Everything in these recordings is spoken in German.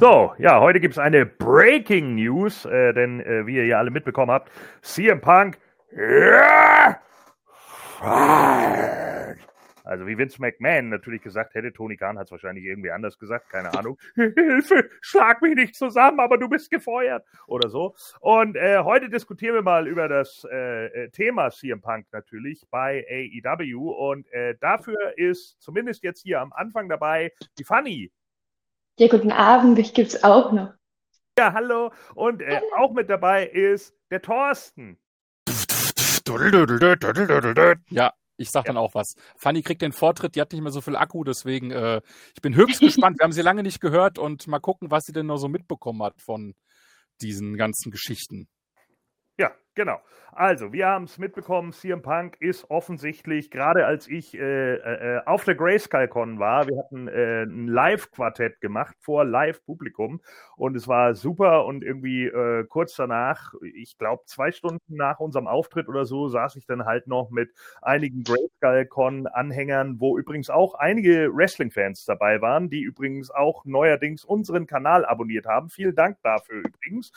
So, ja, heute gibt es eine Breaking News, denn wie ihr ja alle mitbekommen habt, CM Punk, also wie Vince McMahon natürlich gesagt hätte, Tony Khan hat es wahrscheinlich irgendwie anders gesagt, keine Ahnung, Hilfe, schlag mich nicht zusammen, aber du bist gefeuert oder so. Und heute diskutieren wir mal über das Thema CM Punk natürlich bei AEW und dafür ist zumindest jetzt hier am Anfang dabei die Fanny. Ja, guten Abend, mich gibt's auch noch. Ja, hallo. Und auch mit dabei ist der Thorsten. Ja, ich sag dann auch was. Fanny kriegt den Vortritt, die hat nicht mehr so viel Akku, deswegen ich bin höchst gespannt. Wir haben sie lange nicht gehört und mal gucken, was sie denn noch so mitbekommen hat von diesen ganzen Geschichten. Ja, genau. Also, wir haben es mitbekommen, CM Punk ist offensichtlich, gerade als ich auf der Grayskull-Con war, wir hatten ein Live-Quartett gemacht vor Live-Publikum und es war super und irgendwie kurz danach, ich glaube 2 Stunden nach unserem Auftritt oder so, saß ich dann halt noch mit einigen Grayskull-Con-Anhängern, wo übrigens auch einige Wrestling-Fans dabei waren, die übrigens auch neuerdings unseren Kanal abonniert haben. Vielen Dank dafür übrigens.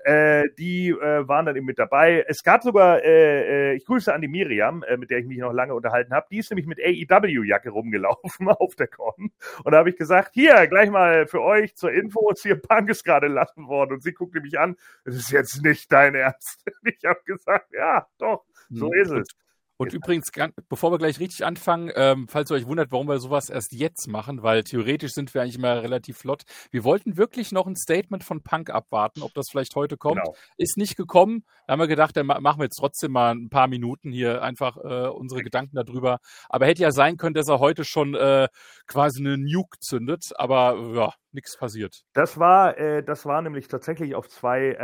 Die waren dann eben mit dabei. Es gab sogar, ich grüße an die Miriam, mit der ich mich noch lange unterhalten habe, die ist nämlich mit AEW-Jacke rumgelaufen auf der Con. Und da habe ich gesagt, hier, gleich mal für euch zur Info, CM Punk ist gerade entlassen worden. Und sie guckte mich an, das ist jetzt nicht dein Ernst. Ich habe gesagt, ja, doch, so ist es. Und übrigens, bevor wir gleich richtig anfangen, falls ihr euch wundert, warum wir sowas erst jetzt machen, weil theoretisch sind wir eigentlich immer relativ flott. Wir wollten wirklich noch ein Statement von Punk abwarten, ob das vielleicht heute kommt. Genau. Ist nicht gekommen. Da haben wir gedacht, dann machen wir jetzt trotzdem mal ein paar Minuten hier einfach unsere Gedanken darüber. Aber hätte ja sein können, dass er heute schon quasi eine Nuke zündet. Aber ja, nichts passiert. Das war nämlich tatsächlich auf 2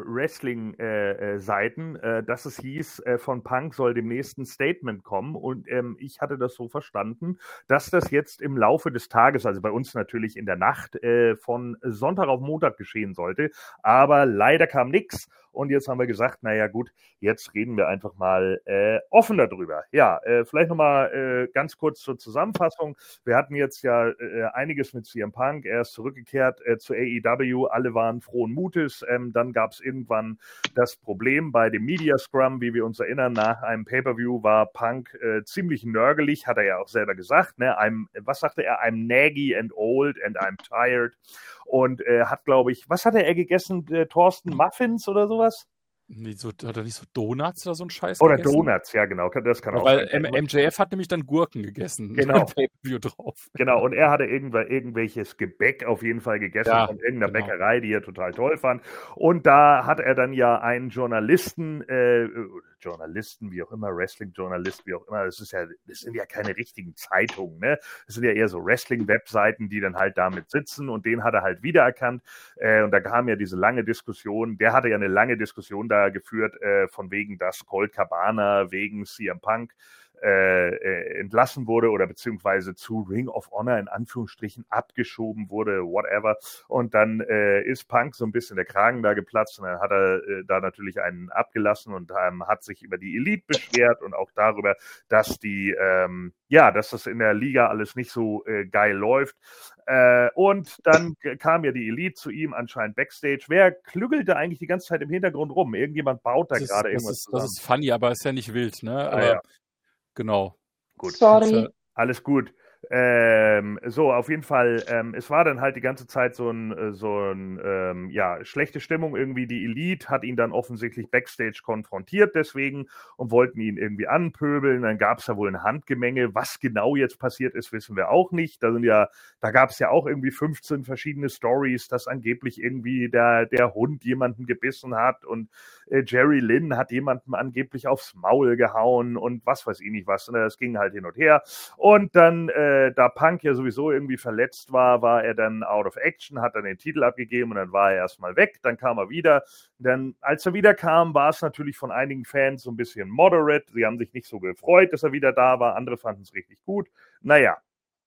Wrestling-Seiten, dass es hieß, von Punk soll demnächst ein Statement kommen und ich hatte das so verstanden, dass das jetzt im Laufe des Tages, also bei uns natürlich in der Nacht, von Sonntag auf Montag geschehen sollte, aber leider kam nichts und jetzt haben wir gesagt, naja gut, jetzt reden wir einfach mal offen darüber. Ja, vielleicht nochmal ganz kurz zur Zusammenfassung. Wir hatten jetzt ja einiges mit CM Punk, er ist zurückgekehrt zu AEW, alle waren frohen Mutes, dann gab es irgendwann das Problem bei dem Media Scrum, wie wir uns erinnern, nach einem Pay-Per-View war Punk ziemlich nörgelig, hat er ja auch selber gesagt, ne? Was sagte er? I'm naggy and old and I'm tired und hat, glaube ich, was hatte er gegessen, Thorsten, Muffins oder sowas? Hat er nicht so Donuts oder so ein Scheiß oder gegessen? Donuts, ja genau, das kann auch Weil sein. MJF hat nämlich dann Gurken gegessen. Genau. Pay-Per-View drauf. Genau, und er hatte irgendwelches Gebäck auf jeden Fall gegessen von irgendeiner Bäckerei, die er total toll fand. Und da hat er dann ja einen Journalisten, wie auch immer, Wrestling-Journalist, wie auch immer, das sind ja keine richtigen Zeitungen, ne? Das sind ja eher so Wrestling-Webseiten, die dann halt damit sitzen und den hat er halt wiedererkannt. Und da kam ja diese lange Diskussion, der hatte ja eine lange Diskussion da geführt, von wegen, dass Colt Cabana wegen CM Punk entlassen wurde oder beziehungsweise zu Ring of Honor in Anführungsstrichen abgeschoben wurde, whatever. Und dann ist Punk so ein bisschen der Kragen da geplatzt und dann hat er da natürlich einen abgelassen und hat sich über die Elite beschwert und auch darüber, dass dass das in der Liga alles nicht so geil läuft. Und dann kam ja die Elite zu ihm anscheinend Backstage. Wer klügelte eigentlich die ganze Zeit im Hintergrund rum? Irgendjemand baut da gerade irgendwas zusammen. Das ist funny, aber ist ja nicht wild, ne? Aber ja. Genau. Gut. Sorry. Alles gut. So, auf jeden Fall, es war dann halt die ganze Zeit so ein schlechte Stimmung irgendwie. Die Elite hat ihn dann offensichtlich Backstage konfrontiert deswegen und wollten ihn irgendwie anpöbeln. Dann gab es da wohl ein Handgemenge. Was genau jetzt passiert ist, wissen wir auch nicht. Da gab es ja auch irgendwie 15 verschiedene Stories, dass angeblich irgendwie der Hund jemanden gebissen hat und Jerry Lynn hat jemandem angeblich aufs Maul gehauen und was weiß ich nicht was. Und das ging halt hin und her. Und dann da Punk ja sowieso irgendwie verletzt war er dann out of action, hat dann den Titel abgegeben und dann war er erstmal weg, dann kam er wieder. Dann, als er wieder kam, war es natürlich von einigen Fans so ein bisschen moderate. Sie haben sich nicht so gefreut, dass er wieder da war. Andere fanden es richtig gut. Naja.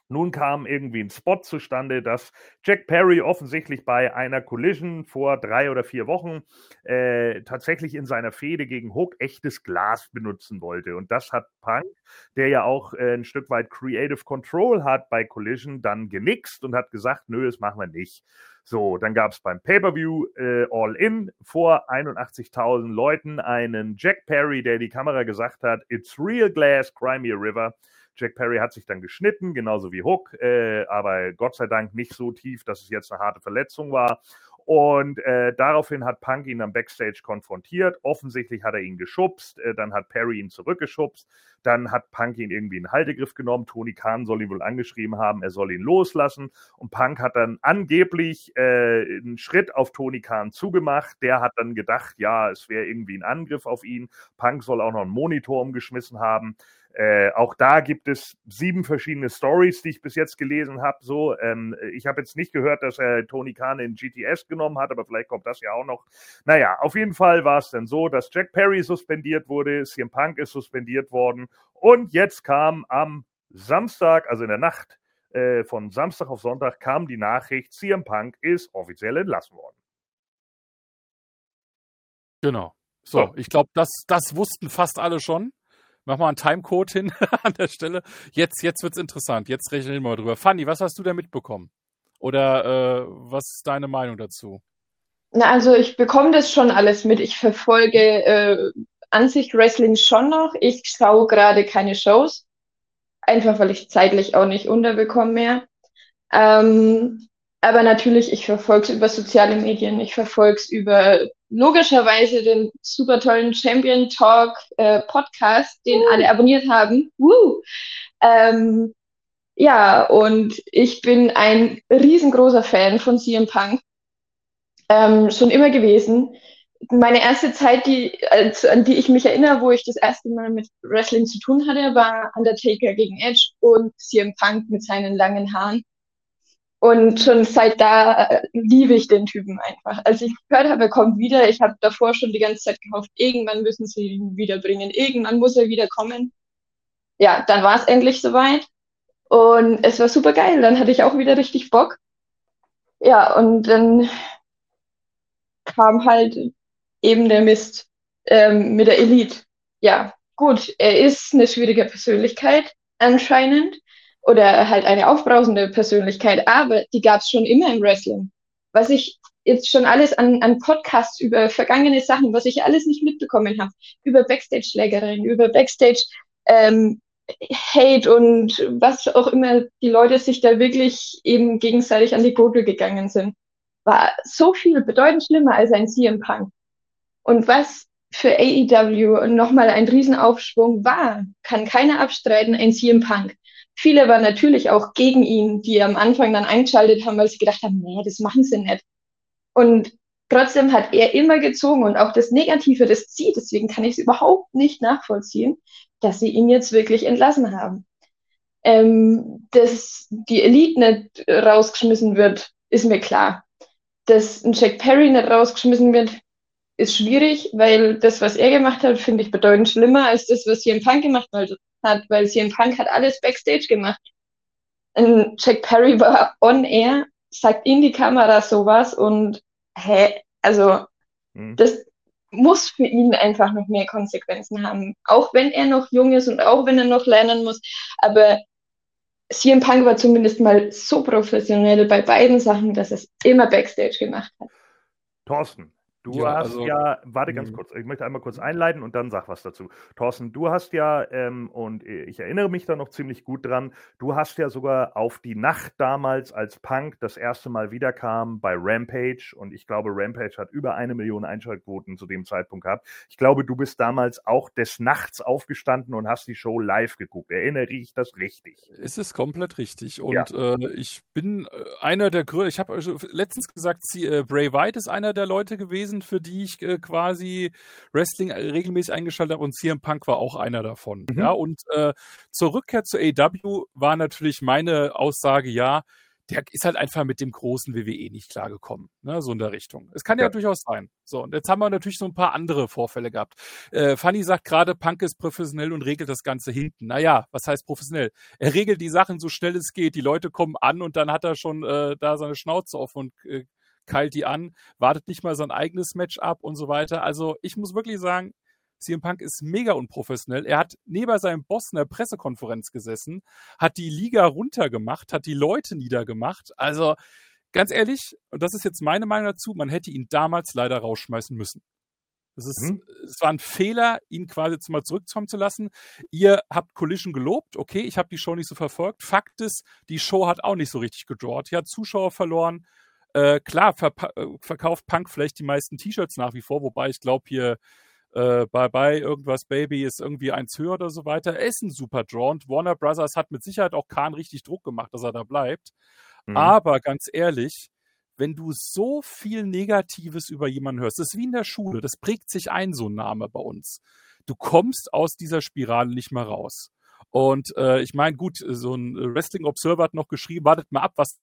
Nun kam irgendwie ein Spot zustande, dass Jack Perry offensichtlich bei einer Collision vor 3 oder 4 Wochen tatsächlich in seiner Fehde gegen Hook echtes Glas benutzen wollte. Und das hat Punk, der ja auch ein Stück weit Creative Control hat bei Collision, dann genixt und hat gesagt, nö, das machen wir nicht. So, dann gab es beim Pay-Per-View All-In vor 81.000 Leuten einen Jack Perry, der die Kamera gesagt hat, it's real glass, cry me a river. Jack Perry hat sich dann geschnitten, genauso wie Hook, aber Gott sei Dank nicht so tief, dass es jetzt eine harte Verletzung war. Und daraufhin hat Punk ihn dann Backstage konfrontiert. Offensichtlich hat er ihn geschubst, dann hat Perry ihn zurückgeschubst, dann hat Punk ihn irgendwie in den Haltegriff genommen. Tony Khan soll ihn wohl angeschrieben haben, er soll ihn loslassen. Und Punk hat dann angeblich einen Schritt auf Tony Khan zugemacht. Der hat dann gedacht, ja, es wäre irgendwie ein Angriff auf ihn. Punk soll auch noch einen Monitor umgeschmissen haben. Auch da gibt es 7 verschiedene Stories, die ich bis jetzt gelesen habe. So, ich habe jetzt nicht gehört, dass er Tony Khan in GTS genommen hat, aber vielleicht kommt das ja auch noch. Naja, auf jeden Fall war es dann so, dass Jack Perry suspendiert wurde, CM Punk ist suspendiert worden und jetzt kam am Samstag, also in der Nacht von Samstag auf Sonntag, kam die Nachricht, CM Punk ist offiziell entlassen worden. Genau. So, ich glaube, das wussten fast alle schon. Mach mal einen Timecode hin an der Stelle. Jetzt wird's interessant. Jetzt rechnen wir mal drüber. Fanny, was hast du da mitbekommen? Oder was ist deine Meinung dazu? Na, also ich bekomme das schon alles mit. Ich verfolge an sich Wrestling schon noch. Ich schaue gerade keine Shows. Einfach, weil ich zeitlich auch nicht unterbekomme mehr. Aber natürlich, ich verfolge es über soziale Medien. Ich verfolge es über logischerweise den super tollen Champion Talk Podcast, den alle abonniert haben. Ja, und ich bin ein riesengroßer Fan von CM Punk. Schon immer gewesen. Meine erste Zeit, an die ich mich erinnere, wo ich das erste Mal mit Wrestling zu tun hatte, war Undertaker gegen Edge und CM Punk mit seinen langen Haaren. Und schon seit da liebe ich den Typen einfach. Als ich gehört habe, er kommt wieder, ich habe davor schon die ganze Zeit gehofft, irgendwann müssen sie ihn wiederbringen, irgendwann muss er wieder kommen. Ja, dann war es endlich soweit. Und es war super geil, dann hatte ich auch wieder richtig Bock. Ja, und dann kam halt eben der Mist mit der Elite. Ja, gut, er ist eine schwierige Persönlichkeit anscheinend. Oder halt eine aufbrausende Persönlichkeit, aber die gab es schon immer im Wrestling. Was ich jetzt schon alles an Podcasts über vergangene Sachen, was ich alles nicht mitbekommen habe, über Backstage-Schlägereien, über Backstage Hate und was auch immer die Leute sich da wirklich eben gegenseitig an die Gurgel gegangen sind, war so viel bedeutend schlimmer als ein CM Punk. Und was für AEW nochmal ein Riesenaufschwung war, kann keiner abstreiten, ein CM Punk. Viele waren natürlich auch gegen ihn, die am Anfang dann eingeschaltet haben, weil sie gedacht haben, nee, das machen sie nicht. Und trotzdem hat er immer gezogen und auch das Negative, das zieht. Deswegen kann ich es überhaupt nicht nachvollziehen, dass sie ihn jetzt wirklich entlassen haben. Dass die Elite nicht rausgeschmissen wird, ist mir klar. Dass ein Jack Perry nicht rausgeschmissen wird, ist schwierig, weil das, was er gemacht hat, finde ich bedeutend schlimmer als das, was CM Punk gemacht hat, weil CM Punk hat alles Backstage gemacht. Und Jack Perry war on air, sagt in die Kamera sowas und das muss für ihn einfach noch mehr Konsequenzen haben. Auch wenn er noch jung ist und auch wenn er noch lernen muss. Aber CM Punk war zumindest mal so professionell bei beiden Sachen, dass er es immer Backstage gemacht hat. Thorsten, du hast warte ganz kurz, ich möchte einmal kurz einleiten und dann sag was dazu. Thorsten, du hast ja, und ich erinnere mich da noch ziemlich gut dran, du hast ja sogar auf die Nacht damals, als Punk das erste Mal wiederkam bei Rampage, und ich glaube, Rampage hat über 1 Million Einschaltquoten zu dem Zeitpunkt gehabt. Ich glaube, du bist damals auch des Nachts aufgestanden und hast die Show live geguckt. Erinnere ich das richtig? Es ist komplett richtig. Und ich bin einer der Größten, ich habe letztens gesagt, Bray Wyatt ist einer der Leute gewesen, für die ich quasi Wrestling regelmäßig eingeschaltet habe, und CM Punk war auch einer davon. Ja, und zur Rückkehr zu AEW war natürlich meine Aussage, ja, der ist halt einfach mit dem großen WWE nicht klargekommen, ne, so in der Richtung. Es kann ja durchaus sein. So, und jetzt haben wir natürlich so ein paar andere Vorfälle gehabt. Funny sagt gerade, Punk ist professionell und regelt das Ganze hinten. Naja, was heißt professionell? Er regelt die Sachen so schnell es geht. Die Leute kommen an und dann hat er schon da seine Schnauze offen und keilt die an, wartet nicht mal sein eigenes Match ab und so weiter. Also ich muss wirklich sagen, CM Punk ist mega unprofessionell. Er hat neben seinem Boss in der Pressekonferenz gesessen, hat die Liga runtergemacht, hat die Leute niedergemacht. Also ganz ehrlich, und das ist jetzt meine Meinung dazu, man hätte ihn damals leider rausschmeißen müssen. Es war ein Fehler, ihn quasi jetzt mal zurückkommen zu lassen. Ihr habt Collision gelobt, okay, ich habe die Show nicht so verfolgt. Fakt ist, die Show hat auch nicht so richtig gedrawt. Die hat Zuschauer verloren. Klar, verkauft Punk vielleicht die meisten T-Shirts nach wie vor, wobei ich glaube hier Bye-Bye, irgendwas Baby ist irgendwie 1 höher oder so weiter. Er ist ein super Draw und Warner Brothers hat mit Sicherheit auch Khan richtig Druck gemacht, dass er da bleibt. Aber ganz ehrlich, wenn du so viel Negatives über jemanden hörst, das ist wie in der Schule, das prägt sich ein, so ein Name bei uns. Du kommst aus dieser Spirale nicht mehr raus. Und ich meine, gut, so ein Wrestling Observer hat noch geschrieben, wartet mal ab, was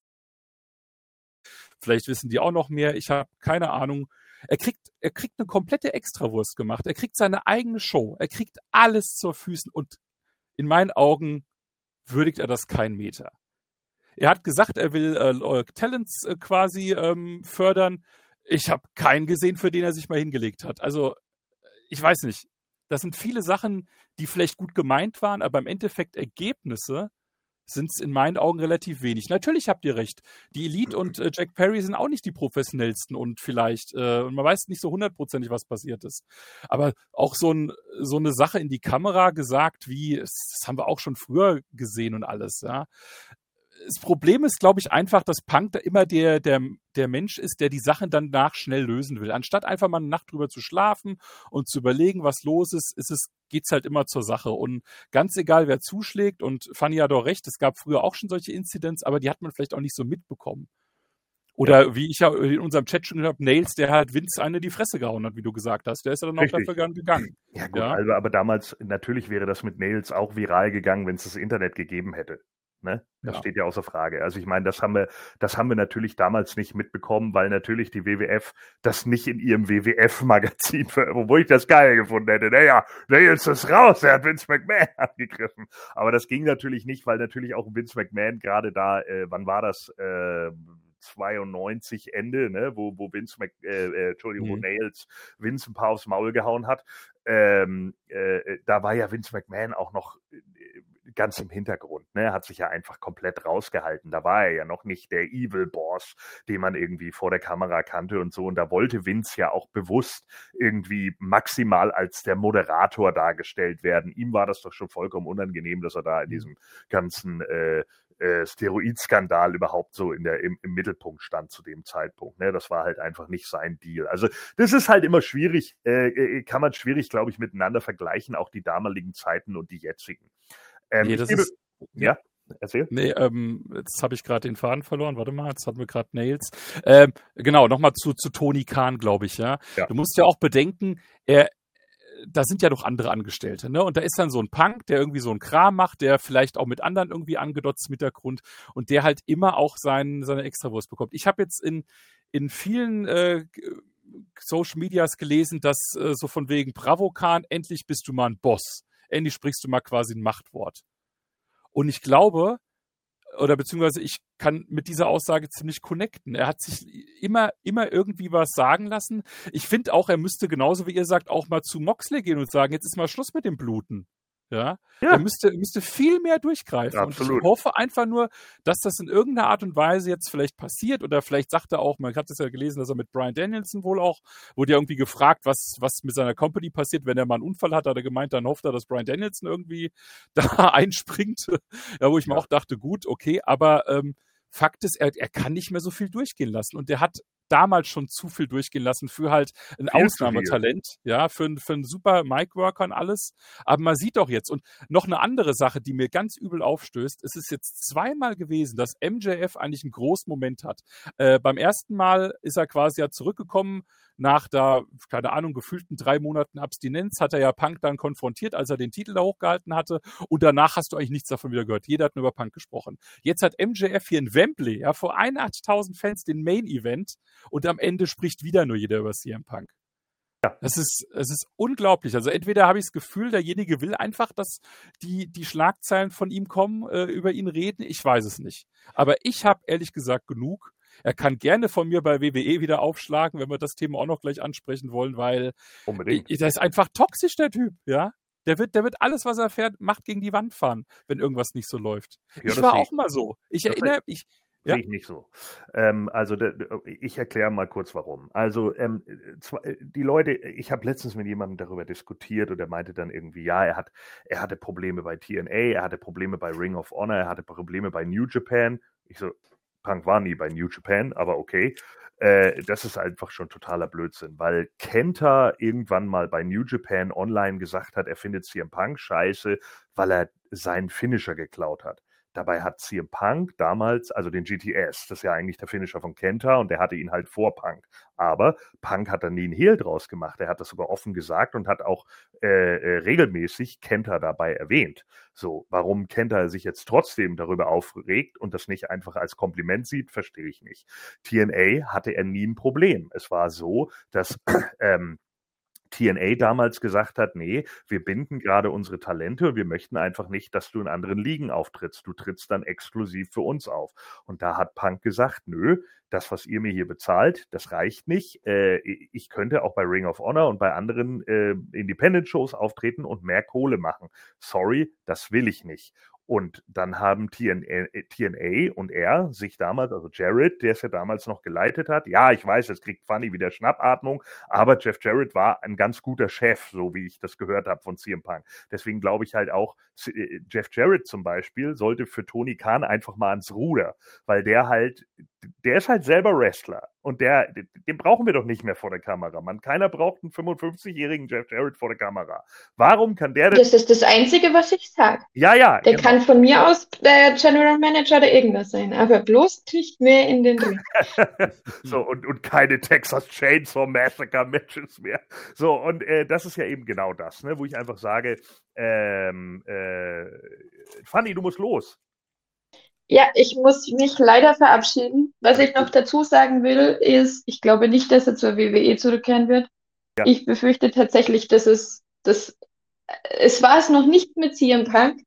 vielleicht wissen die auch noch mehr, ich habe keine Ahnung. Er kriegt eine komplette Extrawurst gemacht. Er kriegt seine eigene Show. Er kriegt alles zur Füßen und in meinen Augen würdigt er das keinen Meter. Er hat gesagt, er will Talents quasi fördern. Ich habe keinen gesehen, für den er sich mal hingelegt hat. Also ich weiß nicht. Das sind viele Sachen, die vielleicht gut gemeint waren, aber im Endeffekt Ergebnisse sind es in meinen Augen relativ wenig. Natürlich habt ihr recht. Die Elite und Jack Perry sind auch nicht die professionellsten und vielleicht, und man weiß nicht so 100%, was passiert ist. Aber auch so eine Sache in die Kamera gesagt, wie, das haben wir auch schon früher gesehen und alles, ja. Das Problem ist, glaube ich, einfach, dass Punk da immer der Mensch ist, der die Sachen dann schnell lösen will. Anstatt einfach mal eine Nacht drüber zu schlafen und zu überlegen, was los ist, geht's halt immer zur Sache. Und ganz egal, wer zuschlägt, und Fanny hat doch recht, es gab früher auch schon solche Incidents, aber die hat man vielleicht auch nicht so mitbekommen. Oder wie ich ja in unserem Chat schon gesagt habe, Nails, der halt Vince eine in die Fresse gehauen hat, wie du gesagt hast. Der ist ja dann auch dafür gegangen. Ja gut, also, aber damals, natürlich wäre das mit Nails auch viral gegangen, wenn es das Internet gegeben hätte. Ne? Das steht ja außer Frage. Also ich meine, das haben wir natürlich damals nicht mitbekommen, weil natürlich die WWF das nicht in ihrem WWF-Magazin, obwohl ich das geil gefunden hätte. Naja, Nails ist raus, er hat Vince McMahon angegriffen. Aber das ging natürlich nicht, weil natürlich auch Vince McMahon gerade da, wann war das, 92 Ende, ne, wo wo Nails Vince ein paar aufs Maul gehauen hat. Da war ja Vince McMahon auch noch ganz im Hintergrund, ne, hat sich ja einfach komplett rausgehalten. Da war er ja noch nicht der Evil Boss, den man irgendwie vor der Kamera kannte und so. Und da wollte Vince ja auch bewusst irgendwie maximal als der Moderator dargestellt werden. Ihm war das doch schon vollkommen unangenehm, dass er da in diesem ganzen Steroidskandal überhaupt so im Mittelpunkt stand zu dem Zeitpunkt. Ne? Das war halt einfach nicht sein Deal. Also das ist halt immer schwierig, kann man schwierig, glaube ich, miteinander vergleichen, auch die damaligen Zeiten und die jetzigen. Ja, erzähl. Nee, jetzt habe ich gerade den Faden verloren. Warte mal, jetzt hatten wir gerade Nails. Genau, nochmal zu Tony Khan, glaube ich, ja. Du musst ja auch bedenken, da sind ja noch andere Angestellte, ne? Und da ist dann so ein Punk, der irgendwie so einen Kram macht, der vielleicht auch mit anderen irgendwie angedotzt im Hintergrund und der halt immer auch seine Extrawurst bekommt. Ich habe jetzt in vielen Social Medias gelesen, dass so von wegen Bravo Khan, endlich bist du mal ein Boss. Endlich sprichst du mal quasi ein Machtwort. Und ich glaube, oder beziehungsweise ich kann mit dieser Aussage ziemlich connecten. Er hat sich immer irgendwie was sagen lassen. Ich finde auch, er müsste genauso wie ihr sagt, auch mal zu Moxley gehen und sagen, jetzt ist mal Schluss mit dem Bluten. Ja. Er müsste viel mehr durchgreifen. Absolut. Und ich hoffe einfach nur, dass das in irgendeiner Art und Weise jetzt vielleicht passiert oder vielleicht sagt er auch, man hat es ja gelesen, dass er mit Bryan Danielson wohl auch, wurde ja irgendwie gefragt, was mit seiner Company passiert, wenn er mal einen Unfall hat er gemeint, dann hofft er, dass Bryan Danielson irgendwie da einspringt. Ja, wo ich mir auch dachte, gut, okay, aber Fakt ist, er kann nicht mehr so viel durchgehen lassen und der hat damals schon zu viel durchgehen lassen für halt ein Ausnahmetalent, ja, für einen super Mic-Worker und alles. Aber man sieht doch jetzt, und noch eine andere Sache, die mir ganz übel aufstößt, es ist jetzt zweimal gewesen, dass MJF eigentlich einen großen Moment hat. Beim ersten Mal ist er quasi ja zurückgekommen, nach da, keine Ahnung, gefühlten 3 Monaten Abstinenz, hat er ja Punk dann konfrontiert, als er den Titel da hochgehalten hatte, und danach hast du eigentlich nichts davon wieder gehört. Jeder hat nur über Punk gesprochen. Jetzt hat MJF hier in Wembley, ja, vor 81.000 Fans den Main-Event, und am Ende spricht wieder nur jeder über CM Punk. Ja. Es ist unglaublich. Also entweder habe ich das Gefühl, derjenige will einfach, dass die Schlagzeilen von ihm kommen, über ihn reden. Ich weiß es nicht. Aber ich habe ehrlich gesagt genug. Er kann gerne von mir bei WWE wieder aufschlagen, wenn wir das Thema auch noch gleich ansprechen wollen, weil der ist einfach toxisch, der Typ, ja. Der wird alles, was er fährt, macht gegen die Wand fahren, wenn irgendwas nicht so läuft. Ja, ich war auch mal so. Ich erinnere mich. Sehe ich nicht so. Ich erkläre mal kurz, warum. Also, die Leute, ich habe letztens mit jemandem darüber diskutiert und er meinte dann irgendwie, ja, er hatte Probleme bei TNA, er hatte Probleme bei Ring of Honor, er hatte Probleme bei New Japan. Ich so, Punk war nie bei New Japan, aber okay. Das ist einfach schon totaler Blödsinn, weil Kenta irgendwann mal bei New Japan online gesagt hat, er findet CM Punk scheiße, weil er seinen Finisher geklaut hat. Dabei hat CM Punk damals, also den GTS, das ist ja eigentlich der Finisher von Kenta, und der hatte ihn halt vor Punk. Aber Punk hat da nie einen Hehl draus gemacht. Er hat das sogar offen gesagt und hat auch regelmäßig Kenta dabei erwähnt. So, warum Kenta sich jetzt trotzdem darüber aufregt und das nicht einfach als Kompliment sieht, verstehe ich nicht. TNA hatte er nie ein Problem. Es war so, dass TNA damals gesagt hat, nee, wir binden gerade unsere Talente und wir möchten einfach nicht, dass du in anderen Ligen auftrittst. Du trittst dann exklusiv für uns auf. Und da hat Punk gesagt, nö, das, was ihr mir hier bezahlt, das reicht nicht. Ich könnte auch bei Ring of Honor und bei anderen Independent-Shows auftreten und mehr Kohle machen. Sorry, das will ich nicht. Und dann haben TNA und er sich damals, also Jarrett, der es ja damals noch geleitet hat, ja, ich weiß, jetzt kriegt Funny wieder Schnappatmung, aber Jeff Jarrett war ein ganz guter Chef, so wie ich das gehört habe von CM Punk. Deswegen glaube ich halt auch, Jeff Jarrett zum Beispiel sollte für Tony Khan einfach mal ans Ruder, weil der ist halt selber Wrestler und den brauchen wir doch nicht mehr vor der Kamera. Keiner braucht einen 55-jährigen Jeff Jarrett vor der Kamera. Warum kann der denn... Das ist das Einzige, was ich sage. Ja. Der kann von mir aus der General Manager oder irgendwas sein, aber bloß nicht mehr in den Ring. So, und keine Texas Chainsaw Massacre Matches mehr. So, und das ist ja eben genau das, ne, wo ich einfach sage, Fanny, du musst los. Ja, ich muss mich leider verabschieden. Was ich noch dazu sagen will, ist, ich glaube nicht, dass er zur WWE zurückkehren wird. Ja. Ich befürchte tatsächlich, dass es war es noch nicht mit CM Punk,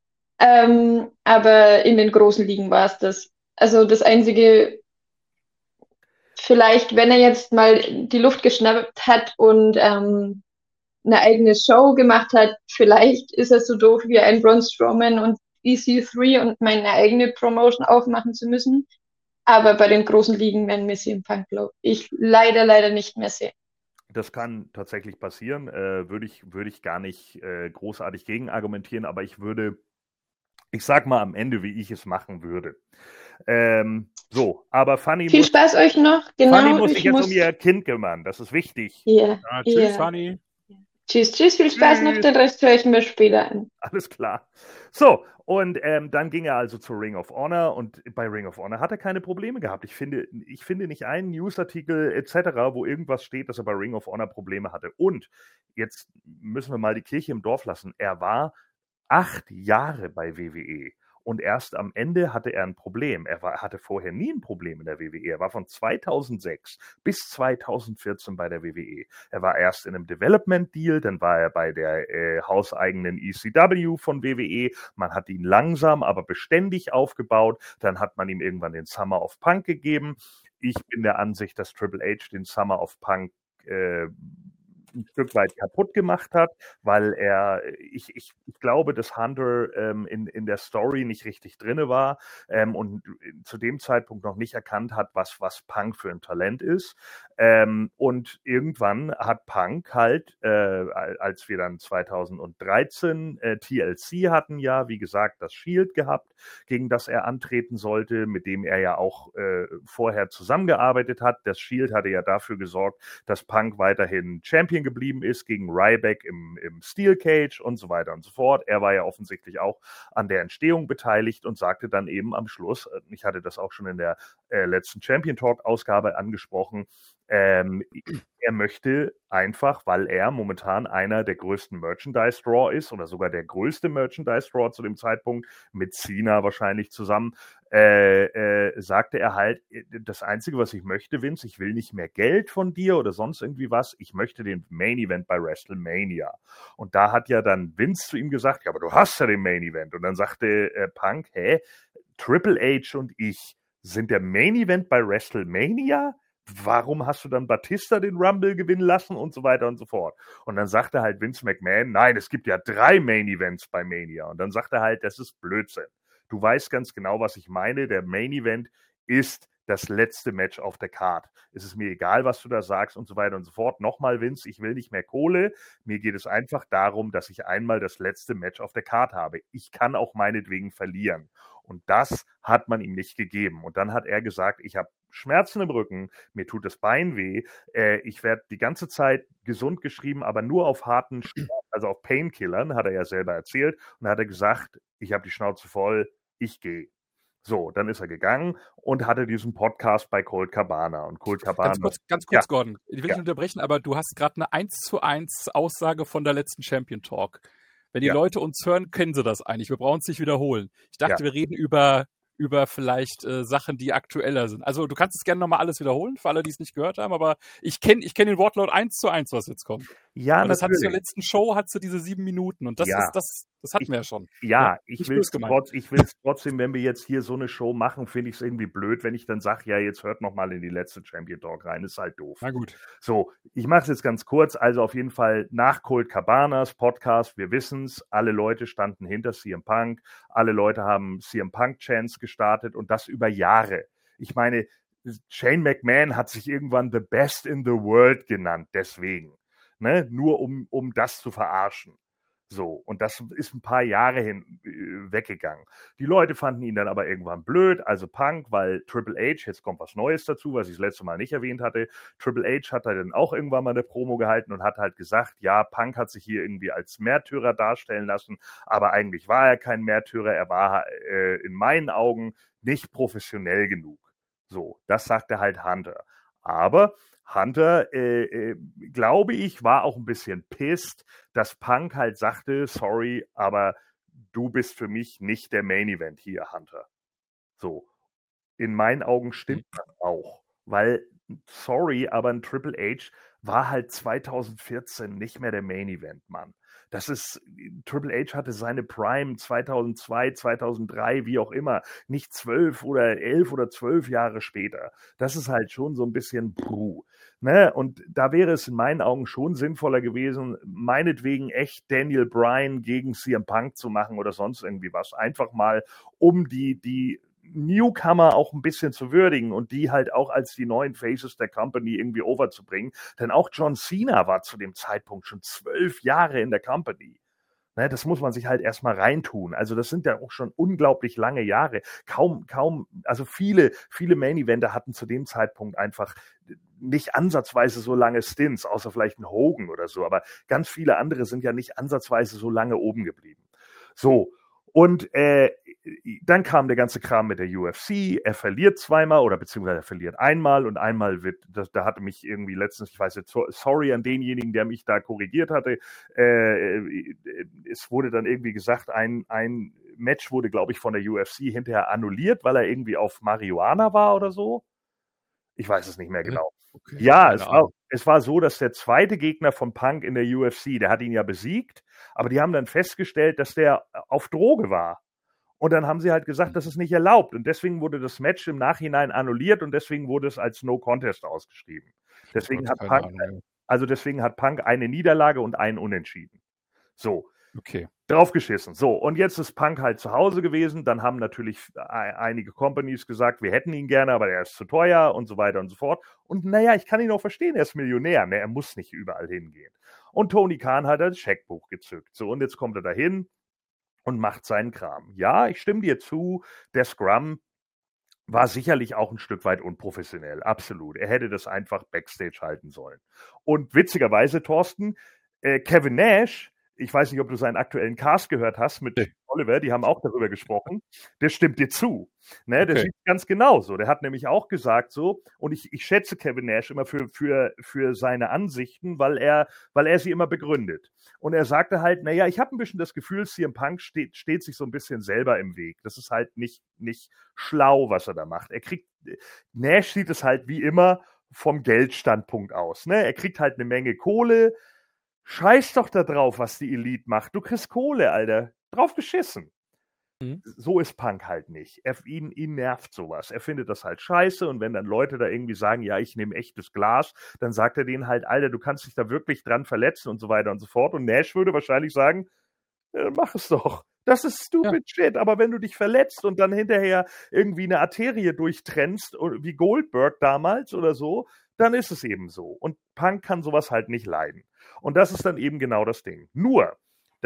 aber in den großen Ligen war es das. Also das Einzige, vielleicht, wenn er jetzt mal die Luft geschnappt hat und eine eigene Show gemacht hat, vielleicht ist er so doof wie ein Braun Strowman und EC3 und meine eigene Promotion aufmachen zu müssen. Aber bei den großen Ligen werden wir CM Punk, glaube ich, leider nicht mehr sehen. Das kann tatsächlich passieren. Würde ich gar nicht großartig gegen argumentieren, aber ich sag mal am Ende, wie ich es machen würde. Aber Fanny Viel Spaß euch noch. Genau, Fanny muss sich jetzt um ihr Kind kümmern. Das ist wichtig. Ja, tschüss, Fanny. Tschüss, viel Spaß noch, den Rest höre ich mir später an. Alles klar. So, und dann ging er also zu Ring of Honor und bei Ring of Honor hat er keine Probleme gehabt. Ich finde nicht einen Newsartikel etc., wo irgendwas steht, dass er bei Ring of Honor Probleme hatte. Und jetzt müssen wir mal die Kirche im Dorf lassen. Er war 8 Jahre bei WWE. Und erst am Ende hatte er ein Problem. Er hatte vorher nie ein Problem in der WWE. Er war von 2006 bis 2014 bei der WWE. Er war erst in einem Development-Deal, dann war er bei der hauseigenen ECW von WWE. Man hat ihn langsam, aber beständig aufgebaut. Dann hat man ihm irgendwann den Summer of Punk gegeben. Ich bin der Ansicht, dass Triple H den Summer of Punk ein Stück weit kaputt gemacht hat, weil ich glaube, dass Hunter in der Story nicht richtig drinne war und zu dem Zeitpunkt noch nicht erkannt hat, was Punk für ein Talent ist. Und irgendwann hat Punk halt, als wir dann 2013 TLC hatten, ja, wie gesagt, das Shield gehabt, gegen das er antreten sollte, mit dem er ja auch vorher zusammengearbeitet hat. Das Shield hatte ja dafür gesorgt, dass Punk weiterhin Champion geblieben ist gegen Ryback im Steel Cage und so weiter und so fort. Er war ja offensichtlich auch an der Entstehung beteiligt und sagte dann eben am Schluss, ich hatte das auch schon in der letzten Champion Talk Ausgabe angesprochen, er möchte einfach, weil er momentan einer der größten Merchandise Draw ist oder sogar der größte Merchandise Draw zu dem Zeitpunkt, mit Cena wahrscheinlich zusammen, sagte er halt, das Einzige, was ich möchte, Vince, ich will nicht mehr Geld von dir oder sonst irgendwie was, ich möchte den Main Event bei WrestleMania. Und da hat ja dann Vince zu ihm gesagt, ja, aber du hast ja den Main Event. Und dann sagte Punk, Triple H und ich sind der Main Event bei WrestleMania? Warum hast du dann Batista den Rumble gewinnen lassen und so weiter und so fort? Und dann sagte halt Vince McMahon, nein, es gibt ja 3 Main Events bei Mania. Und dann sagte er halt, das ist Blödsinn. Du weißt ganz genau, was ich meine. Der Main Event ist das letzte Match auf der Card. Es ist mir egal, was du da sagst und so weiter und so fort. Nochmal, Vince, ich will nicht mehr Kohle. Mir geht es einfach darum, dass ich einmal das letzte Match auf der Card habe. Ich kann auch meinetwegen verlieren. Und das hat man ihm nicht gegeben. Und dann hat er gesagt, ich habe Schmerzen im Rücken, mir tut das Bein weh, ich werde die ganze Zeit gesund geschrieben, aber nur auf harten, also auf Painkillern, hat er ja selber erzählt. Und dann hat er gesagt, ich habe die Schnauze voll, ich gehe. So, dann ist er gegangen und hatte diesen Podcast bei Colt Cabana. Und Colt Cabana. Ganz kurz, ja. Gordon, ich will nicht unterbrechen, aber du hast gerade eine 1:1 Aussage von der letzten Champion Talk. Wenn die Leute uns hören, kennen sie das eigentlich. Wir brauchen es nicht wiederholen. Ich dachte, wir reden über vielleicht Sachen, die aktueller sind. Also du kannst es gerne nochmal alles wiederholen, für alle, die es nicht gehört haben, aber ich kenn den Wortlaut 1:1, was jetzt kommt. Ja, das hat zur letzten Show, hat sie diese 7 Minuten und das hatten wir ja schon. Ja, ich will es trotzdem, wenn wir jetzt hier so eine Show machen, finde ich es irgendwie blöd, wenn ich dann sage, ja, jetzt hört nochmal in die letzte Champion Talk rein, ist halt doof. Na gut. So, ich mache es jetzt ganz kurz, also auf jeden Fall nach Colt Cabanas Podcast, wir wissen es, alle Leute standen hinter CM Punk, alle Leute haben CM Punk Chants gestartet und das über Jahre. Ich meine, Shane McMahon hat sich irgendwann The Best in the World genannt, deswegen. Ne? Nur um das zu verarschen. So, und das ist ein paar Jahre hin weggegangen. Die Leute fanden ihn dann aber irgendwann blöd, also Punk, weil Triple H, jetzt kommt was Neues dazu, was ich das letzte Mal nicht erwähnt hatte, Triple H hat dann auch irgendwann mal eine Promo gehalten und hat halt gesagt, ja, Punk hat sich hier irgendwie als Märtyrer darstellen lassen, aber eigentlich war er kein Märtyrer, er war in meinen Augen nicht professionell genug. So, das sagte halt Hunter. Aber Hunter, glaube ich, war auch ein bisschen pissed, dass Punk halt sagte, sorry, aber du bist für mich nicht der Main Event hier, Hunter. So. In meinen Augen stimmt das auch, weil, sorry, aber ein Triple H war halt 2014 nicht mehr der Main Event, Mann. Triple H hatte seine Prime 2002, 2003, wie auch immer, nicht 11 oder 12 Jahre später. Das ist halt schon so ein bisschen ne? Und da wäre es in meinen Augen schon sinnvoller gewesen, meinetwegen echt Daniel Bryan gegen CM Punk zu machen oder sonst irgendwie was. Einfach mal, um die Newcomer auch ein bisschen zu würdigen und die halt auch als die neuen Faces der Company irgendwie overzubringen. Denn auch John Cena war zu dem Zeitpunkt schon 12 Jahre in der Company. Ne, das muss man sich halt erstmal reintun. Also das sind ja auch schon unglaublich lange Jahre. Also viele Main-Eventer hatten zu dem Zeitpunkt einfach nicht ansatzweise so lange Stints, außer vielleicht ein Hogan oder so. Aber ganz viele andere sind ja nicht ansatzweise so lange oben geblieben. So, und dann kam der ganze Kram mit der UFC. Er verliert zweimal oder beziehungsweise er verliert einmal und einmal da hatte mich irgendwie letztens, ich weiß jetzt, sorry an denjenigen, der mich da korrigiert hatte. Es wurde dann irgendwie gesagt, ein Match wurde, glaube ich, von der UFC hinterher annulliert, weil er irgendwie auf Marihuana war oder so. Ich weiß es nicht mehr genau. Okay, ja, es war so, dass der zweite Gegner von Punk in der UFC, der hat ihn ja besiegt, aber die haben dann festgestellt, dass der auf Droge war. Und dann haben sie halt gesagt, das ist nicht erlaubt. Und deswegen wurde das Match im Nachhinein annulliert und deswegen wurde es als No Contest ausgeschrieben. Deswegen hat Punk, Also deswegen hat Punk eine Niederlage und einen Unentschieden. So. Okay. Draufgeschissen. So, und jetzt ist Punk halt zu Hause gewesen. Dann haben natürlich einige Companies gesagt, wir hätten ihn gerne, aber er ist zu teuer und so weiter und so fort. Und naja, ich kann ihn auch verstehen, er ist Millionär. Ne? Er muss nicht überall hingehen. Und Tony Khan hat das Scheckbuch gezückt. So, und jetzt kommt er dahin und macht seinen Kram. Ja, ich stimme dir zu, der Scrum war sicherlich auch ein Stück weit unprofessionell. Absolut. Er hätte das einfach Backstage halten sollen. Und witzigerweise, Thorsten, Kevin Nash, ich weiß nicht, ob du seinen aktuellen Cast gehört hast mit Oliver, die haben auch darüber gesprochen, der stimmt dir zu. Ne, der sieht ganz genauso. Der hat nämlich auch gesagt so, und ich schätze Kevin Nash immer für seine Ansichten, weil er sie immer begründet. Und er sagte halt, naja, ich habe ein bisschen das Gefühl, CM Punk steht sich so ein bisschen selber im Weg. Das ist halt nicht schlau, was er da macht. Nash sieht es halt wie immer vom Geldstandpunkt aus. Ne? Er kriegt halt eine Menge Kohle. Scheiß doch da drauf, was die Elite macht. Du kriegst Kohle, Alter. Drauf geschissen. So ist Punk halt nicht. Ihn nervt sowas. Er findet das halt scheiße und wenn dann Leute da irgendwie sagen, ja, ich nehme echtes Glas, dann sagt er denen halt, Alter, du kannst dich da wirklich dran verletzen und so weiter und so fort. Und Nash würde wahrscheinlich sagen, mach es doch. Das ist stupid shit, aber wenn du dich verletzt und dann hinterher irgendwie eine Arterie durchtrennst, wie Goldberg damals oder so, dann ist es eben so. Und Punk kann sowas halt nicht leiden. Und das ist dann eben genau das Ding. Nur,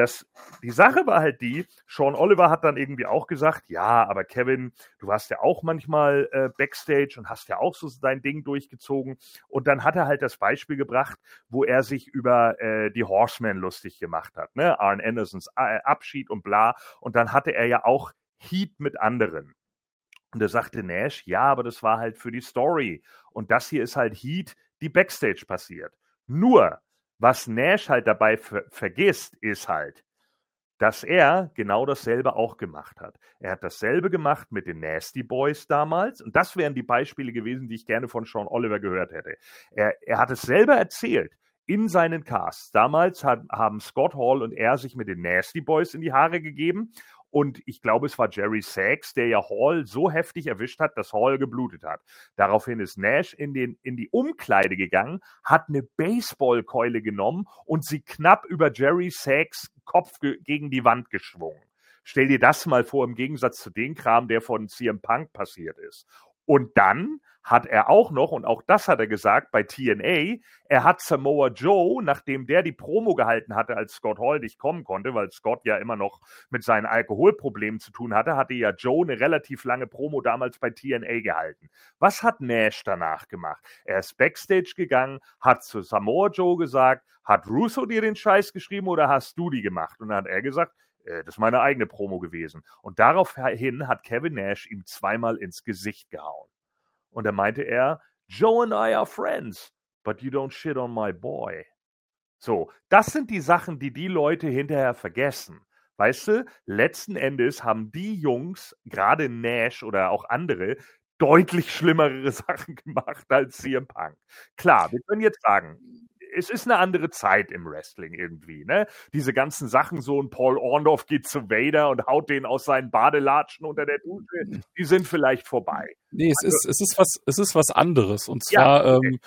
die Sache war halt die, Sean Oliver hat dann irgendwie auch gesagt, ja, aber Kevin, du warst ja auch manchmal Backstage und hast ja auch so dein Ding durchgezogen. Und dann hat er halt das Beispiel gebracht, wo er sich über die Horsemen lustig gemacht hat, ne? Arn Andersons Abschied und bla. Und dann hatte er ja auch Heat mit anderen. Und da sagte Nash, ja, aber das war halt für die Story. Und das hier ist halt Heat, die Backstage passiert. Nur, was Nash halt dabei vergisst, ist halt, dass er genau dasselbe auch gemacht hat. Er hat dasselbe gemacht mit den Nasty Boys damals. Und das wären die Beispiele gewesen, die ich gerne von Sean Oliver gehört hätte. Er hat es selber erzählt in seinen Casts. Damals haben Scott Hall und er sich mit den Nasty Boys in die Haare gegeben. Und ich glaube, es war Jerry Sachs, der ja Hall so heftig erwischt hat, dass Hall geblutet hat. Daraufhin ist Nash in die Umkleide gegangen, hat eine Baseballkeule genommen und sie knapp über Jerry Sachs Kopf gegen die Wand geschwungen. Stell dir das mal vor, im Gegensatz zu dem Kram, der von CM Punk passiert ist. Und dann hat er auch noch, und auch das hat er gesagt, bei TNA, er hat Samoa Joe, nachdem der die Promo gehalten hatte, als Scott Hall nicht kommen konnte, weil Scott ja immer noch mit seinen Alkoholproblemen zu tun hatte ja Joe eine relativ lange Promo damals bei TNA gehalten. Was hat Nash danach gemacht? Er ist Backstage gegangen, hat zu Samoa Joe gesagt, hat Russo dir den Scheiß geschrieben oder hast du die gemacht? Und dann hat er gesagt, das ist meine eigene Promo gewesen. Und daraufhin hat Kevin Nash ihm zweimal ins Gesicht gehauen. Und da meinte er, Joe and I are friends, but you don't shit on my boy. So, das sind die Sachen, die Leute hinterher vergessen. Weißt du, letzten Endes haben die Jungs, gerade Nash oder auch andere, deutlich schlimmere Sachen gemacht als CM Punk. Klar, wir können jetzt sagen, es ist eine andere Zeit im Wrestling irgendwie, ne? Diese ganzen Sachen, so ein Paul Orndorff geht zu Vader und haut den aus seinen Badelatschen unter der Dusche, die sind vielleicht vorbei. Nee, es ist was anderes. Und zwar, ja, okay.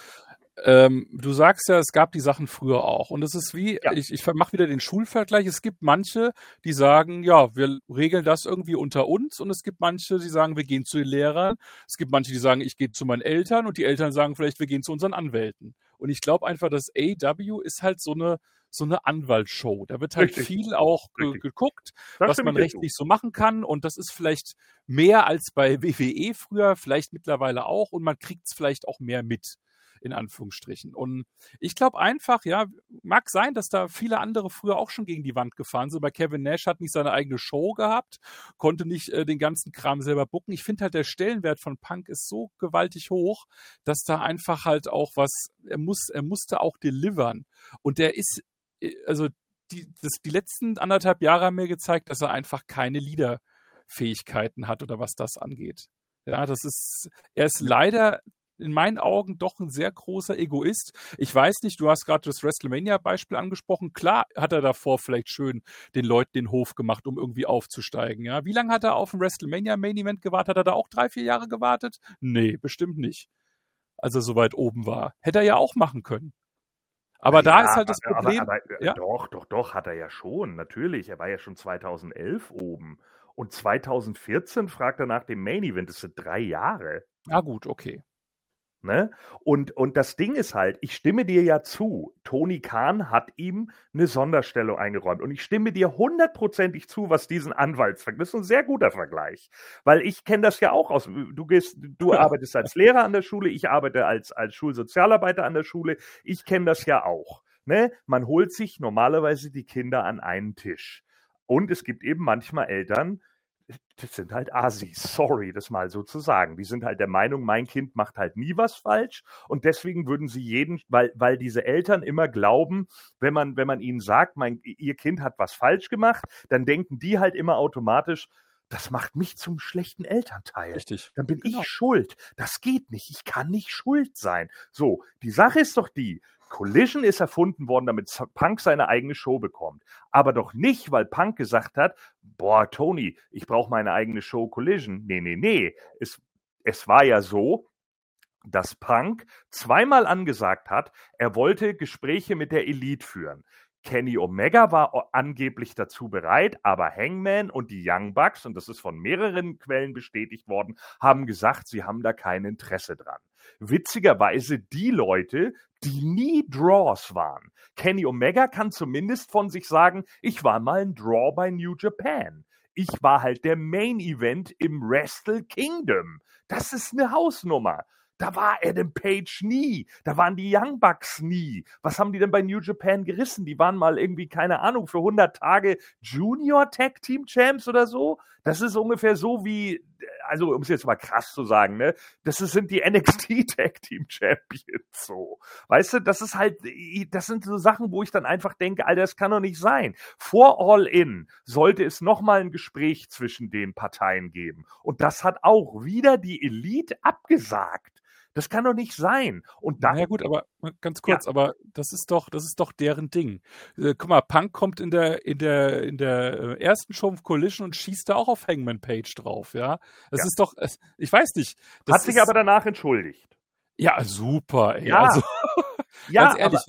Du sagst ja, es gab die Sachen früher auch. Und es ist wie, ich mache wieder den Schulvergleich. Es gibt manche, die sagen, ja, wir regeln das irgendwie unter uns. Und es gibt manche, die sagen, wir gehen zu den Lehrern. Es gibt manche, die sagen, ich gehe zu meinen Eltern. Und die Eltern sagen vielleicht, wir gehen zu unseren Anwälten. Und ich glaube einfach, dass AEW ist halt so eine Anwaltsshow. Da wird halt viel auch geguckt, was man rechtlich so machen kann. Und das ist vielleicht mehr als bei WWE früher, vielleicht mittlerweile auch. Und man kriegt es vielleicht auch mehr mit, in Anführungsstrichen. Und ich glaube einfach, ja, mag sein, dass da viele andere früher auch schon gegen die Wand gefahren sind. Bei Kevin Nash hat nicht seine eigene Show gehabt, konnte nicht den ganzen Kram selber booken. Ich finde halt, der Stellenwert von Punk ist so gewaltig hoch, dass da einfach halt auch er musste auch delivern. Und der ist, also die letzten 1,5 Jahre haben mir gezeigt, dass er einfach keine Leaderfähigkeiten hat oder was das angeht. Ja, er ist leider in meinen Augen doch ein sehr großer Egoist. Ich weiß nicht, du hast gerade das WrestleMania-Beispiel angesprochen. Klar hat er davor vielleicht schön den Leuten den Hof gemacht, um irgendwie aufzusteigen. Ja? Wie lange hat er auf ein WrestleMania-Main-Event gewartet? Hat er da auch 3-4 Jahre gewartet? Nee, bestimmt nicht. Als er so weit oben war. Hätte er ja auch machen können. Aber da ist halt das Problem. Aber doch, hat er ja schon, natürlich. Er war ja schon 2011 oben. Und 2014 fragt er nach dem Main Event. Das sind 3 Jahre. Ja gut, okay. Ne? Und das Ding ist halt, ich stimme dir ja zu, Tony Khan hat ihm eine Sonderstellung eingeräumt. Und ich stimme dir 100%ig zu, was diesen Anwaltsvergleich, das ist ein sehr guter Vergleich. Weil ich kenne das ja auch aus, du arbeitest als Lehrer an der Schule, ich arbeite als Schulsozialarbeiter an der Schule, ich kenne das ja auch. Ne? Man holt sich normalerweise die Kinder an einen Tisch. Und es gibt eben manchmal Eltern, das sind halt Assis, sorry, das mal so zu sagen. Die sind halt der Meinung, mein Kind macht halt nie was falsch und deswegen würden sie weil diese Eltern immer glauben, wenn man ihnen sagt, ihr Kind hat was falsch gemacht, dann denken die halt immer automatisch, das macht mich zum schlechten Elternteil. Richtig. Dann bin ich schuld. Das geht nicht. Ich kann nicht schuld sein. So, die Sache ist doch die, Collision ist erfunden worden, damit Punk seine eigene Show bekommt. Aber doch nicht, weil Punk gesagt hat, boah, Tony, ich brauche meine eigene Show Collision. Nee. Es war ja so, dass Punk zweimal angesagt hat, er wollte Gespräche mit der Elite führen. Kenny Omega war angeblich dazu bereit, aber Hangman und die Young Bucks, und das ist von mehreren Quellen bestätigt worden, haben gesagt, sie haben da kein Interesse dran. Witzigerweise die Leute, die nie Draws waren. Kenny Omega kann zumindest von sich sagen, ich war mal ein Draw bei New Japan. Ich war halt der Main Event im Wrestle Kingdom. Das ist eine Hausnummer. Da war Adam Page nie. Da waren die Young Bucks nie. Was haben die denn bei New Japan gerissen? Die waren mal irgendwie, keine Ahnung, für 100 Tage Junior Tag Team Champs oder so. Das ist ungefähr so wie, also um es jetzt mal krass zu sagen, ne? Sind die NXT Tag Team Champions so. Weißt du, das sind so Sachen, wo ich dann einfach denke, Alter, das kann doch nicht sein. Vor All In sollte es nochmal ein Gespräch zwischen den Parteien geben. Und das hat auch wieder die Elite abgesagt. Das kann doch nicht sein. Und dann, ja gut, aber ganz kurz, aber das ist doch deren Ding. Guck mal, Punk kommt in der ersten Show of Collision und schießt da auch auf Hangman Page drauf, ja. Das ist doch, ich weiß nicht. Hat sich aber danach entschuldigt. Ja, super, ey. Ja. Also, ja, ganz ehrlich,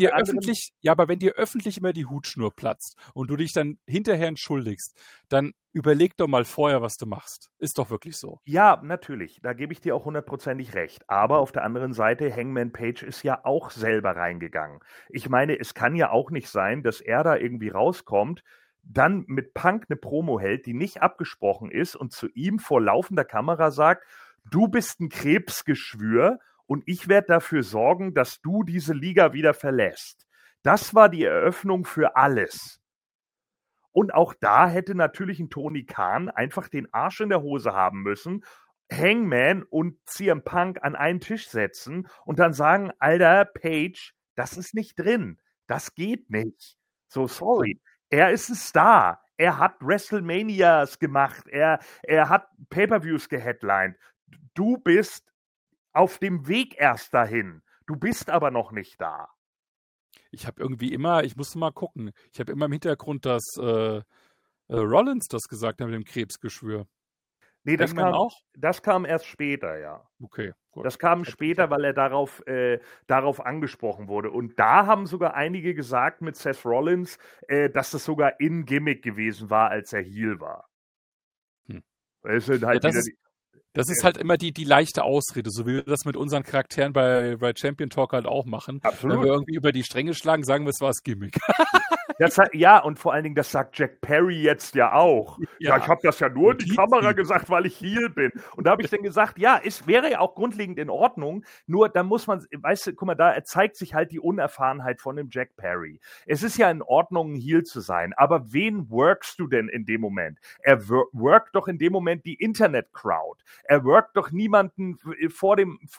wenn dir öffentlich immer die Hutschnur platzt und du dich dann hinterher entschuldigst, dann überleg doch mal vorher, was du machst. Ist doch wirklich so. Ja, natürlich. Da gebe ich dir auch 100%ig recht. Aber auf der anderen Seite, Hangman Page ist ja auch selber reingegangen. Ich meine, es kann ja auch nicht sein, dass er da irgendwie rauskommt, dann mit Punk eine Promo hält, die nicht abgesprochen ist und zu ihm vor laufender Kamera sagt, du bist ein Krebsgeschwür und ich werde dafür sorgen, dass du diese Liga wieder verlässt. Das war die Eröffnung für alles. Und auch da hätte natürlich ein Tony Khan einfach den Arsch in der Hose haben müssen, Hangman und CM Punk an einen Tisch setzen und dann sagen, Alter, Page, das ist nicht drin. Das geht nicht. So, sorry. Er ist ein Star. Er hat WrestleManias gemacht. Er hat Pay-Per-Views geheadlined. Du bist auf dem Weg erst dahin. Du bist aber noch nicht da. Ich habe irgendwie immer, ich musste mal gucken, ich habe immer im Hintergrund, dass Rollins das gesagt hat mit dem Krebsgeschwür. Nee, das kam erst später, ja. Okay, gut. Das kam später, weil er darauf angesprochen wurde. Und da haben sogar einige gesagt mit Seth Rollins, dass das sogar in Gimmick gewesen war, als er Heel war. Das sind halt das ist halt immer die leichte Ausrede, so wie wir das mit unseren Charakteren bei Champion Talk halt auch machen. Absolut. Wenn wir irgendwie über die Stränge schlagen, sagen wir, es war das Gimmick. Ja, und vor allen Dingen, das sagt Jack Perry jetzt ja auch. Ja, ich habe das ja nur in die Kamera gesagt, weil ich Heel bin. Und da habe ich dann gesagt, ja, es wäre ja auch grundlegend in Ordnung, nur da muss man, weißt du, guck mal, da zeigt sich halt die Unerfahrenheit von dem Jack Perry. Es ist ja in Ordnung, ein Heel zu sein, aber wen workst du denn in dem Moment? Er workt doch in dem Moment die Internet-Crowd. Er workt doch niemanden vor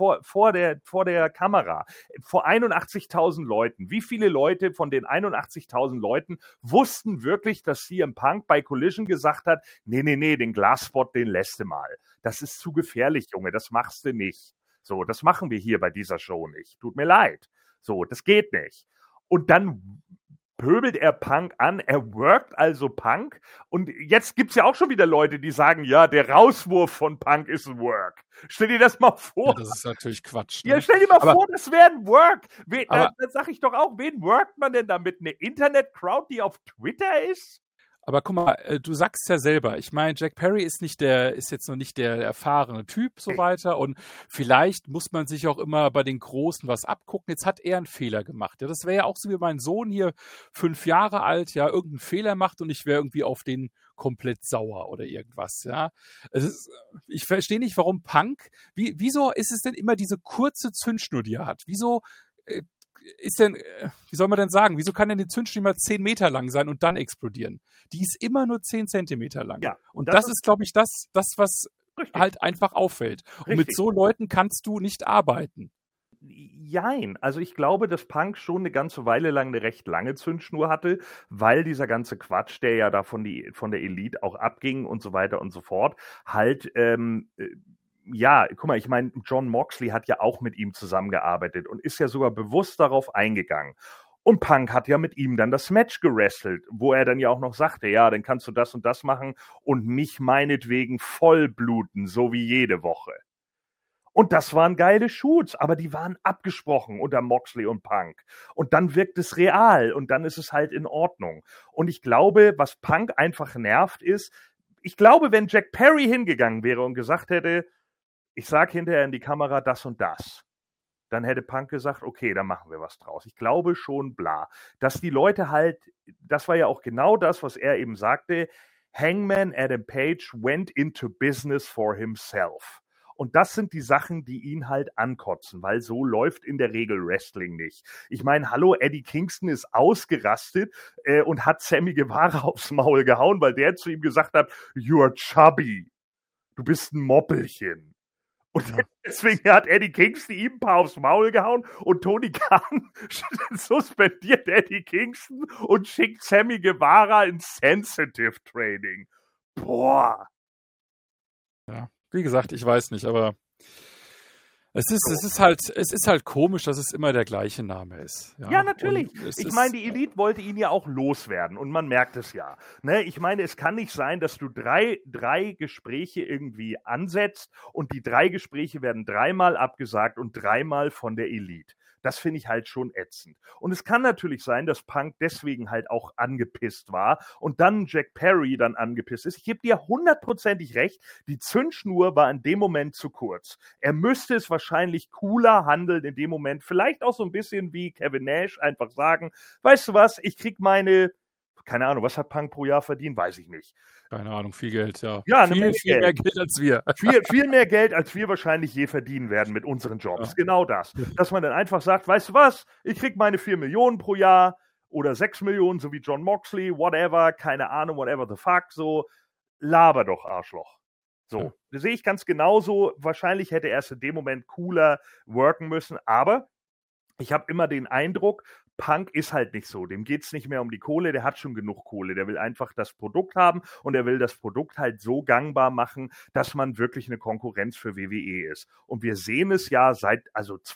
der Kamera. Vor 81.000 Leuten. Wie viele Leute von den 81.000 Leuten wussten wirklich, dass CM Punk bei Collision gesagt hat, nee, den Glasspot, den lässt du mal. Das ist zu gefährlich, Junge, das machst du nicht. So, das machen wir hier bei dieser Show nicht. Tut mir leid. So, das geht nicht. Und dann pöbelt er Punk an, er workt also Punk und jetzt gibt's ja auch schon wieder Leute, die sagen, ja, der Rauswurf von Punk ist ein Work. Stell dir das mal vor. Ja, das ist natürlich Quatsch. Ne? Ja, stell dir mal vor, das wäre ein Work. Da sag ich doch auch, wen workt man denn damit? Eine Internet-Crowd, die auf Twitter ist? Aber guck mal, du sagst ja selber, ich meine, Jack Perry ist jetzt noch nicht der erfahrene Typ, so weiter. Und vielleicht muss man sich auch immer bei den Großen was abgucken. Jetzt hat er einen Fehler gemacht. Ja, das wäre ja auch so wie mein Sohn hier, 5 Jahre alt, ja, irgendeinen Fehler macht und ich wäre irgendwie auf den komplett sauer oder irgendwas, ja. Ich verstehe nicht, warum Punk, wieso ist es denn immer diese kurze Zündschnur, die er hat? Wieso ist denn, wie soll man denn sagen, wieso kann denn die Zündschnur mal 10 Meter lang sein und dann explodieren? Die ist immer nur 10 Zentimeter lang. Ja, und das ist, glaube ich, das, was richtig halt einfach auffällt. Und mit so Leuten kannst du nicht arbeiten. Jein. Also ich glaube, dass Punk schon eine ganze Weile lang eine recht lange Zündschnur hatte, weil dieser ganze Quatsch, der ja da von der Elite auch abging und so weiter und so fort, halt ja, guck mal, ich meine, Jon Moxley hat ja auch mit ihm zusammengearbeitet und ist ja sogar bewusst darauf eingegangen. Und Punk hat ja mit ihm dann das Match gewrestelt, wo er dann ja auch noch sagte, ja, dann kannst du das und das machen und mich meinetwegen vollbluten, so wie jede Woche. Und das waren geile Shoots, aber die waren abgesprochen unter Moxley und Punk. Und dann wirkt es real und dann ist es halt in Ordnung. Und ich glaube, was Punk einfach nervt ist, ich glaube, wenn Jack Perry hingegangen wäre und gesagt hätte, ich sag hinterher in die Kamera das und das, dann hätte Punk gesagt, okay, dann machen wir was draus. Ich glaube schon, bla. Dass die Leute halt, das war ja auch genau das, was er eben sagte, Hangman Adam Page went into business for himself. Und das sind die Sachen, die ihn halt ankotzen, weil so läuft in der Regel Wrestling nicht. Ich meine, hallo, Eddie Kingston ist ausgerastet und hat Sammy Guevara aufs Maul gehauen, weil der zu ihm gesagt hat, you're chubby. Du bist ein Moppelchen. Und deswegen hat Eddie Kingston ihm ein paar aufs Maul gehauen und Tony Khan suspendiert Eddie Kingston und schickt Sammy Guevara ins Sensitive Training. Boah. Ja, wie gesagt, ich weiß nicht, aber es ist halt komisch, dass es immer der gleiche Name ist. Ja, natürlich. Ich meine, die Elite wollte ihn ja auch loswerden und man merkt es ja. Ne? Ich meine, es kann nicht sein, dass du drei Gespräche irgendwie ansetzt und die 3 Gespräche werden 3-mal abgesagt und 3-mal von der Elite. Das finde ich halt schon ätzend. Und es kann natürlich sein, dass Punk deswegen halt auch angepisst war und dann Jack Perry dann angepisst ist. Ich gebe dir 100%ig recht, die Zündschnur war in dem Moment zu kurz. Er müsste es wahrscheinlich cooler handeln in dem Moment. Vielleicht auch so ein bisschen wie Kevin Nash einfach sagen, weißt du was, ich krieg meine, keine Ahnung, was hat Punk pro Jahr verdient? Weiß ich nicht. Keine Ahnung, viel Geld, ja. Ja, viel mehr Geld als wir. Viel mehr Geld, als wir wahrscheinlich je verdienen werden mit unseren Jobs. Ja. Genau das. Dass man dann einfach sagt, weißt du was, ich krieg meine 4 Millionen pro Jahr oder 6 Millionen, so wie Jon Moxley, whatever, keine Ahnung, whatever the fuck, so, laber doch, Arschloch. So, das sehe ich ganz genauso. Wahrscheinlich hätte er es in dem Moment cooler worken müssen, aber ich habe immer den Eindruck, Punk ist halt nicht so. Dem geht es nicht mehr um die Kohle, der hat schon genug Kohle. Der will einfach das Produkt haben und er will das Produkt halt so gangbar machen, dass man wirklich eine Konkurrenz für WWE ist. Und wir sehen es ja seit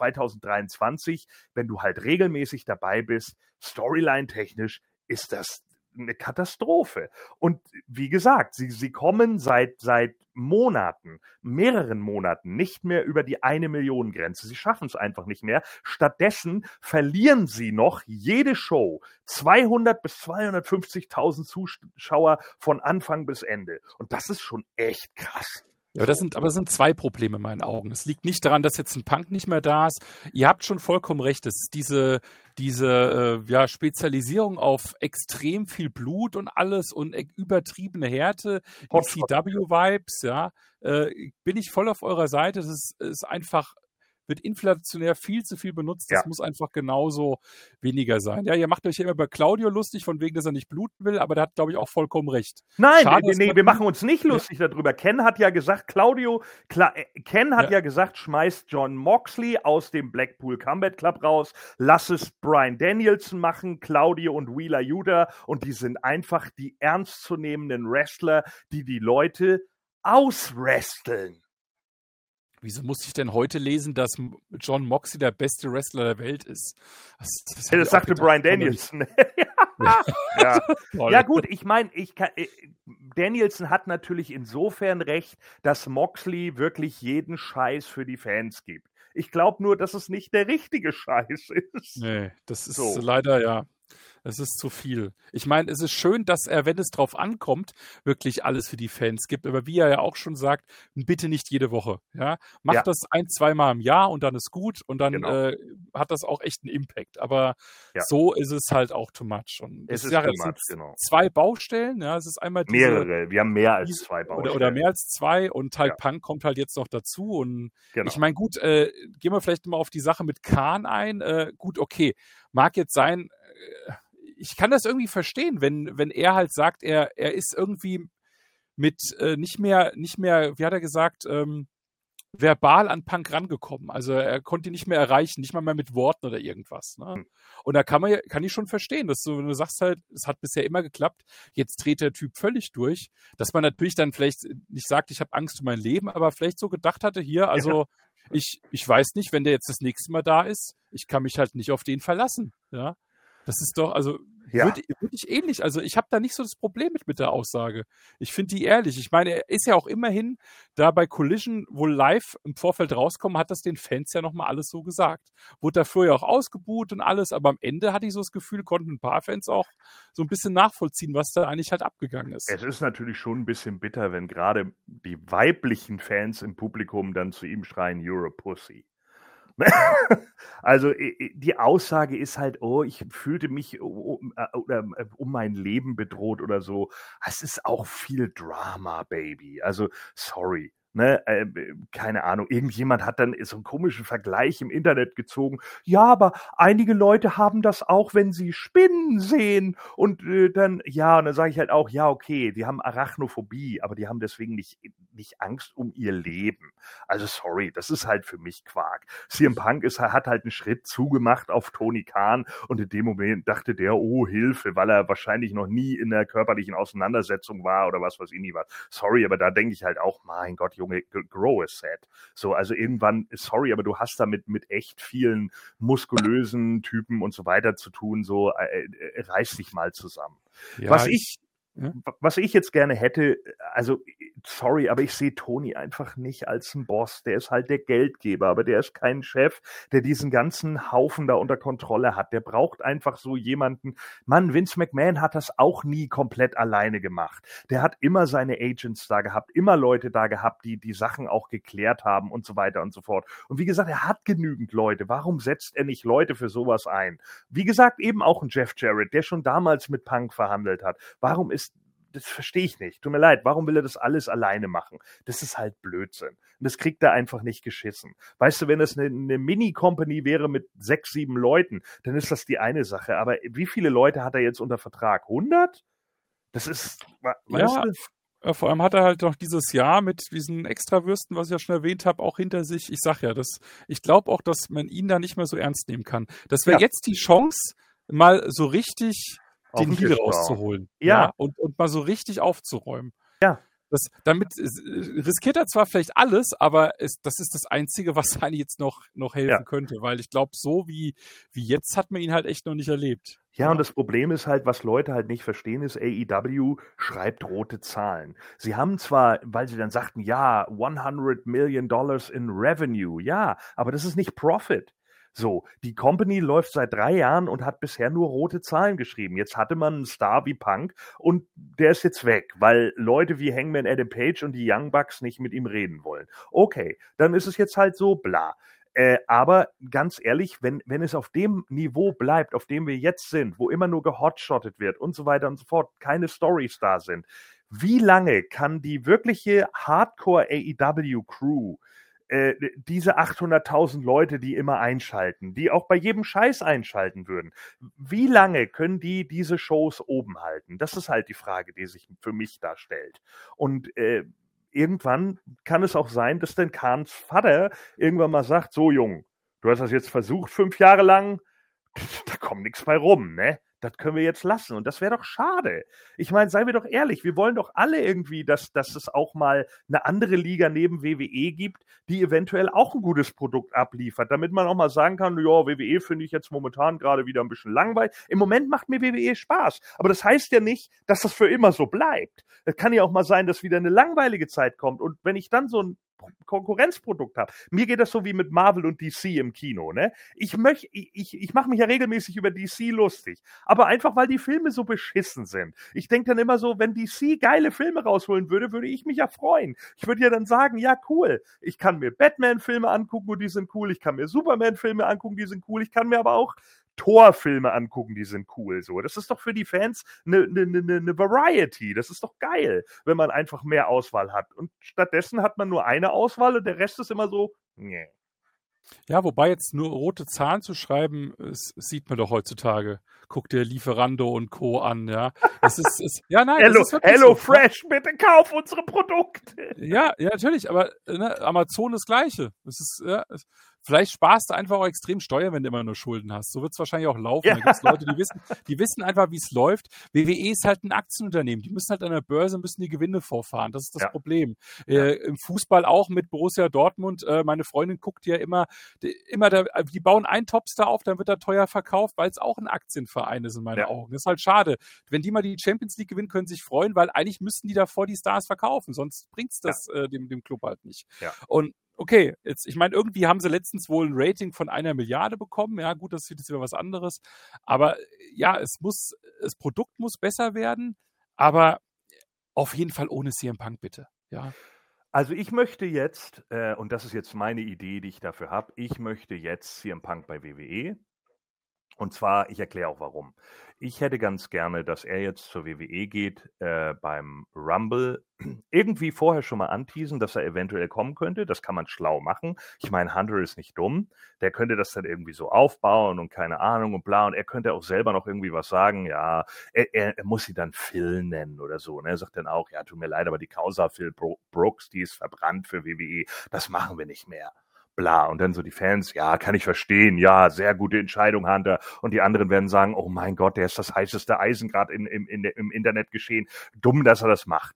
2023, wenn du halt regelmäßig dabei bist, Storyline-technisch ist das eine Katastrophe. Und wie gesagt, sie kommen seit Monaten, mehreren Monaten nicht mehr über die 1 Million Grenze. Sie schaffen es einfach nicht mehr. Stattdessen verlieren sie noch jede Show 200 bis 250.000 Zuschauer von Anfang bis Ende. Und das ist schon echt krass. Ja, das sind 2 Probleme in meinen Augen. Es liegt nicht daran, dass jetzt ein Punk nicht mehr da ist. Ihr habt schon vollkommen recht. Es ist diese Spezialisierung auf extrem viel Blut und alles und übertriebene Härte, ECW-Vibes, ja. Bin ich voll auf eurer Seite. Das ist einfach, wird inflationär viel zu viel benutzt. Das muss einfach genauso weniger sein. Ja, ihr macht euch ja immer über Claudio lustig, von wegen, dass er nicht bluten will, aber der hat, glaube ich, auch vollkommen recht. Nein, wir machen uns nicht lustig darüber. Ken hat ja gesagt, schmeißt Jon Moxley aus dem Blackpool Combat Club raus, lass es Bryan Danielson machen, Claudio und Wheeler Yuta, und die sind einfach die ernstzunehmenden Wrestler, die Leute auswresteln. Wieso muss ich denn heute lesen, dass Jon Moxley der beste Wrestler der Welt ist? Das sagte Bryan Danielson. Ja, gut, ich meine, Danielson hat natürlich insofern recht, dass Moxley wirklich jeden Scheiß für die Fans gibt. Ich glaube nur, dass es nicht der richtige Scheiß ist. Nee, das ist leider, ja. Es ist zu viel. Ich meine, es ist schön, dass er, wenn es drauf ankommt, wirklich alles für die Fans gibt. Aber wie er ja auch schon sagt, bitte nicht jede Woche. Ja? Macht das 1-2 Mal im Jahr und dann ist gut und dann hat das auch echt einen Impact. Aber so ist es halt auch too much. Und es ist too much, genau. 2 Baustellen. Ja? Es ist einmal mehrere. Wir haben mehr als 2 Baustellen. Oder mehr als 2 und halt Punk kommt halt jetzt noch dazu. Und ich meine, gut, gehen wir vielleicht mal auf die Sache mit Khan ein. Gut, okay. Mag jetzt sein, ich kann das irgendwie verstehen, wenn er halt sagt, er ist irgendwie mit nicht mehr, wie hat er gesagt, verbal an Punk rangekommen. Also er konnte ihn nicht mehr erreichen, nicht mal mehr mit Worten oder irgendwas. Ne? Und da kann ich schon verstehen, dass du, wenn du sagst halt, es hat bisher immer geklappt, jetzt dreht der Typ völlig durch, dass man natürlich dann vielleicht nicht sagt, ich habe Angst um mein Leben, aber vielleicht so gedacht hatte, hier, also ich weiß nicht, wenn der jetzt das nächste Mal da ist, ich kann mich halt nicht auf den verlassen. Ja. Das ist doch, also würde ich ähnlich, also ich habe da nicht so das Problem mit der Aussage. Ich finde die ehrlich. Ich meine, er ist ja auch immerhin da bei Collision wohl live im Vorfeld rauskommen, hat das den Fans ja nochmal alles so gesagt. Wurde dafür ja auch ausgebuht und alles, aber am Ende hatte ich so das Gefühl, konnten ein paar Fans auch so ein bisschen nachvollziehen, was da eigentlich halt abgegangen ist. Es ist natürlich schon ein bisschen bitter, wenn gerade die weiblichen Fans im Publikum dann zu ihm schreien, "You're a pussy." Also die Aussage ist halt, ich fühlte mich um mein Leben bedroht oder so. Es ist auch viel Drama, Baby. Also sorry. Ne, keine Ahnung, irgendjemand hat dann so einen komischen Vergleich im Internet gezogen. Ja, aber einige Leute haben das auch, wenn sie Spinnen sehen. Und dann sage ich halt auch, ja, okay, die haben Arachnophobie, aber die haben deswegen nicht Angst um ihr Leben. Also sorry, das ist halt für mich Quark. CM Punk hat halt einen Schritt zugemacht auf Tony Khan und in dem Moment dachte der, oh, Hilfe, weil er wahrscheinlich noch nie in einer körperlichen Auseinandersetzung war oder was weiß ich nie was. Sorry, aber da denke ich halt auch, mein Gott, Junge, grow a set. So, also irgendwann, sorry, aber du hast damit mit echt vielen muskulösen Typen und so weiter zu tun, so reiß dich mal zusammen. Ja, was ich jetzt gerne hätte, also sorry, aber ich sehe Tony einfach nicht als ein Boss. Der ist halt der Geldgeber, aber der ist kein Chef, der diesen ganzen Haufen da unter Kontrolle hat. Der braucht einfach so jemanden. Mann, Vince McMahon hat das auch nie komplett alleine gemacht. Der hat immer seine Agents da gehabt, immer Leute da gehabt, die Sachen auch geklärt haben und so weiter und so fort. Und wie gesagt, er hat genügend Leute. Warum setzt er nicht Leute für sowas ein? Wie gesagt, eben auch ein Jeff Jarrett, der schon damals mit Punk verhandelt hat. Das verstehe ich nicht. Tut mir leid, warum will er das alles alleine machen? Das ist halt Blödsinn. Und das kriegt er einfach nicht geschissen. Weißt du, wenn es eine Mini-Company wäre mit 6, 7 Leuten, dann ist das die eine Sache. Aber wie viele Leute hat er jetzt unter Vertrag? 100? Das ist, weißt du? Vor allem hat er halt noch dieses Jahr mit diesen Extrawürsten, was ich ja schon erwähnt habe, auch hinter sich. Ich sag ja, ich glaube auch, dass man ihn da nicht mehr so ernst nehmen kann. Das wäre jetzt die Chance, mal so richtig den Heal rauszuholen. Ja. Und mal so richtig aufzuräumen. Ja. Damit riskiert er zwar vielleicht alles, aber das ist das Einzige, was eigentlich jetzt noch helfen könnte, weil ich glaube, so wie jetzt hat man ihn halt echt noch nicht erlebt. Ja, und das Problem ist halt, was Leute halt nicht verstehen, ist, AEW schreibt rote Zahlen. Sie haben zwar, weil sie dann sagten, ja, $100 million in Revenue, ja, aber das ist nicht Profit. So, die Company läuft seit 3 Jahren und hat bisher nur rote Zahlen geschrieben. Jetzt hatte man einen Star wie Punk und der ist jetzt weg, weil Leute wie Hangman Adam Page und die Young Bucks nicht mit ihm reden wollen. Okay, dann ist es jetzt halt so, bla. Aber ganz ehrlich, wenn es auf dem Niveau bleibt, auf dem wir jetzt sind, wo immer nur gehotshottet wird und so weiter und so fort, keine Storys da sind, wie lange kann die wirkliche Hardcore AEW Crew diese 800.000 Leute, die immer einschalten, die auch bei jedem Scheiß einschalten würden, wie lange können die diese Shows oben halten? Das ist halt die Frage, die sich für mich da stellt. Und irgendwann kann es auch sein, dass dann Khans Vater irgendwann mal sagt, so Jung, du hast das jetzt versucht 5 Jahre lang, da kommt nichts bei rum, ne? das können wir jetzt lassen. Und das wäre doch schade. Ich meine, seien wir doch ehrlich, wir wollen doch alle irgendwie, dass es auch mal eine andere Liga neben WWE gibt, die eventuell auch ein gutes Produkt abliefert, damit man auch mal sagen kann, ja, WWE finde ich jetzt momentan gerade wieder ein bisschen langweilig. Im Moment macht mir WWE Spaß. Aber das heißt ja nicht, dass das für immer so bleibt. Es kann ja auch mal sein, dass wieder eine langweilige Zeit kommt. Und wenn ich dann so ein Konkurrenzprodukt habe. Mir geht das so wie mit Marvel und DC im Kino, ne? Ich mache mich ja regelmäßig über DC lustig, aber einfach, weil die Filme so beschissen sind. Ich denke dann immer so, wenn DC geile Filme rausholen würde, würde ich mich ja freuen. Ich würde ja dann sagen, ja cool, ich kann mir Batman-Filme angucken und die sind cool, ich kann mir Superman-Filme angucken, die sind cool, ich kann mir aber auch Thor-Filme angucken, die sind cool. So, das ist doch für die Fans eine Variety. Das ist doch geil, wenn man einfach mehr Auswahl hat. Und stattdessen hat man nur eine Auswahl und der Rest ist immer so, nee. Ja, wobei jetzt nur rote Zahlen zu schreiben, sieht man doch heutzutage. Guck dir Lieferando und Co. an, ja. Das ist ja, nein, Hello Fresh, so, bitte kauf unsere Produkte. Ja, natürlich, aber ne, Amazon das Gleiche. Das ist, ja, vielleicht sparst du einfach auch extrem Steuern, wenn du immer nur Schulden hast. So wird es wahrscheinlich auch laufen. Ja. Da gibt es Leute, die wissen einfach, wie es läuft. WWE ist halt ein Aktienunternehmen. Die müssen halt an der Börse, müssen die Gewinne vorfahren. Das ist das Problem. Im Fußball auch mit Borussia Dortmund. Meine Freundin guckt ja immer die bauen einen Topstar auf, dann wird er teuer verkauft, weil es auch ein Aktienverein ist in meinen Augen. Das ist halt schade. Wenn die mal die Champions League gewinnen, können sie sich freuen, weil eigentlich müssten die davor die Stars verkaufen. Sonst bringt es das dem Club halt nicht. Ja. Und okay, jetzt, ich meine, irgendwie haben sie letztens wohl ein Rating von 1 Milliarde bekommen. Ja, gut, das ist jetzt wieder was anderes. Aber ja, das Produkt muss besser werden, aber auf jeden Fall ohne CM Punk, bitte. Ja. Also ich möchte jetzt, und das ist jetzt meine Idee, die ich dafür habe, ich möchte jetzt CM Punk bei WWE. Und zwar, ich erkläre auch warum. Ich hätte ganz gerne, dass er jetzt zur WWE geht, beim Rumble irgendwie vorher schon mal anteasen, dass er eventuell kommen könnte. Das kann man schlau machen. Ich meine, Hunter ist nicht dumm. Der könnte das dann irgendwie so aufbauen und keine Ahnung und bla. Und er könnte auch selber noch irgendwie was sagen. Ja, er muss sie dann Phil nennen oder so. Und er sagt dann auch, ja, tut mir leid, aber die Causa Phil Brooks, die ist verbrannt für WWE. Das machen wir nicht mehr. Bla, und dann so die Fans, ja, kann ich verstehen, ja, sehr gute Entscheidung, Hunter. Und die anderen werden sagen, oh mein Gott, der ist das heißeste Eisen gerade im Internet geschehen. Dumm, dass er das macht.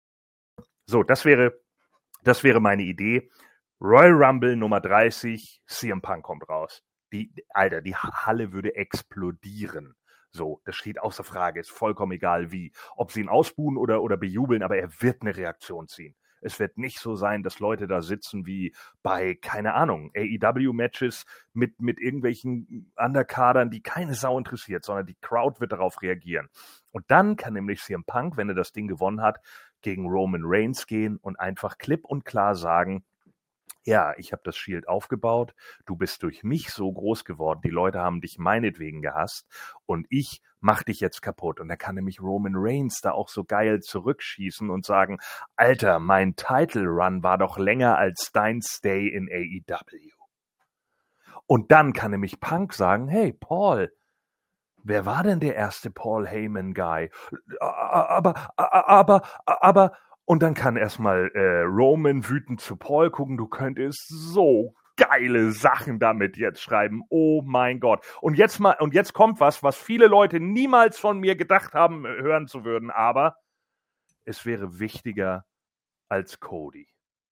So, das wäre meine Idee. Royal Rumble Nummer 30, CM Punk kommt raus. Die Halle würde explodieren. So, das steht außer Frage, ist vollkommen egal wie. Ob sie ihn ausbuhen oder bejubeln, aber er wird eine Reaktion ziehen. Es wird nicht so sein, dass Leute da sitzen wie bei, keine Ahnung, AEW-Matches mit irgendwelchen Undercardern, die keine Sau interessiert, sondern die Crowd wird darauf reagieren. Und dann kann nämlich CM Punk, wenn er das Ding gewonnen hat, gegen Roman Reigns gehen und einfach klipp und klar sagen, ja, ich habe das Shield aufgebaut, du bist durch mich so groß geworden, die Leute haben dich meinetwegen gehasst und ich mach dich jetzt kaputt. Und da kann nämlich Roman Reigns da auch so geil zurückschießen und sagen, Alter, mein Title Run war doch länger als dein Stay in AEW. Und dann kann nämlich Punk sagen, hey, Paul, wer war denn der erste Paul Heyman-Guy? Aber und dann kann erstmal Roman wütend zu Paul gucken, du könntest so geile Sachen damit jetzt schreiben. Oh mein Gott. Und jetzt kommt was viele Leute niemals von mir gedacht haben, hören zu würden, aber es wäre wichtiger als Cody.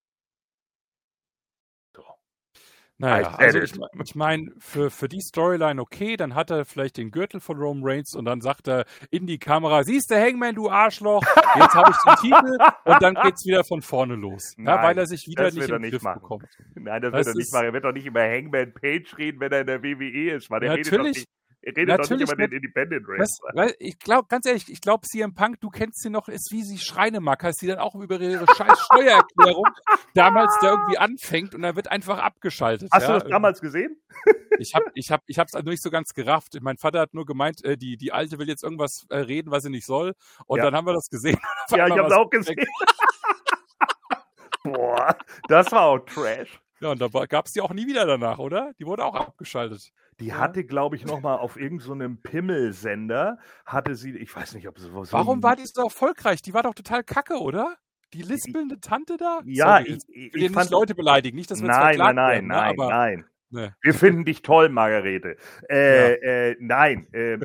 So. Naja, also ich meine, für die Storyline okay, dann hat er vielleicht den Gürtel von Roman Reigns und dann sagt er in die Kamera, siehst du, Hangman, du Arschloch, jetzt habe ich den Titel und dann geht's wieder von vorne los. Nein, ja, weil er sich wieder nicht in den Griff bekommt. Nein, das wird er nicht machen. Er wird doch nicht über Hangman Page reden, wenn er in der WWE ist. Weil er redet doch nicht über den Independent Wrestler. Ich glaube, ganz ehrlich, CM Punk, du kennst sie noch, ist wie sie Schreinemarkers, die dann auch über ihre scheiß Steuererklärung damals da irgendwie anfängt und dann wird einfach abgeschaltet. Hast du das damals gesehen? Ich hab's also nicht so ganz gerafft. Mein Vater hat nur gemeint, die Alte will jetzt irgendwas reden, was sie nicht soll. Und dann haben wir das gesehen. Ja, ich hab's auch gesehen. Boah, das war auch Trash. Ja, und da gab's die auch nie wieder danach, oder? Die wurde auch abgeschaltet. Die hatte, glaube ich, noch mal auf irgendeinem so Pimmelsender, hatte sie, ich weiß nicht, ob sie so... Warum war die so erfolgreich? Die war doch total kacke, oder? Die lispelnde Tante da? Ja, sorry, ich will nicht Leute beleidigen, nicht, dass wir Nein. Nee. Wir finden dich toll, Margarete. Nein,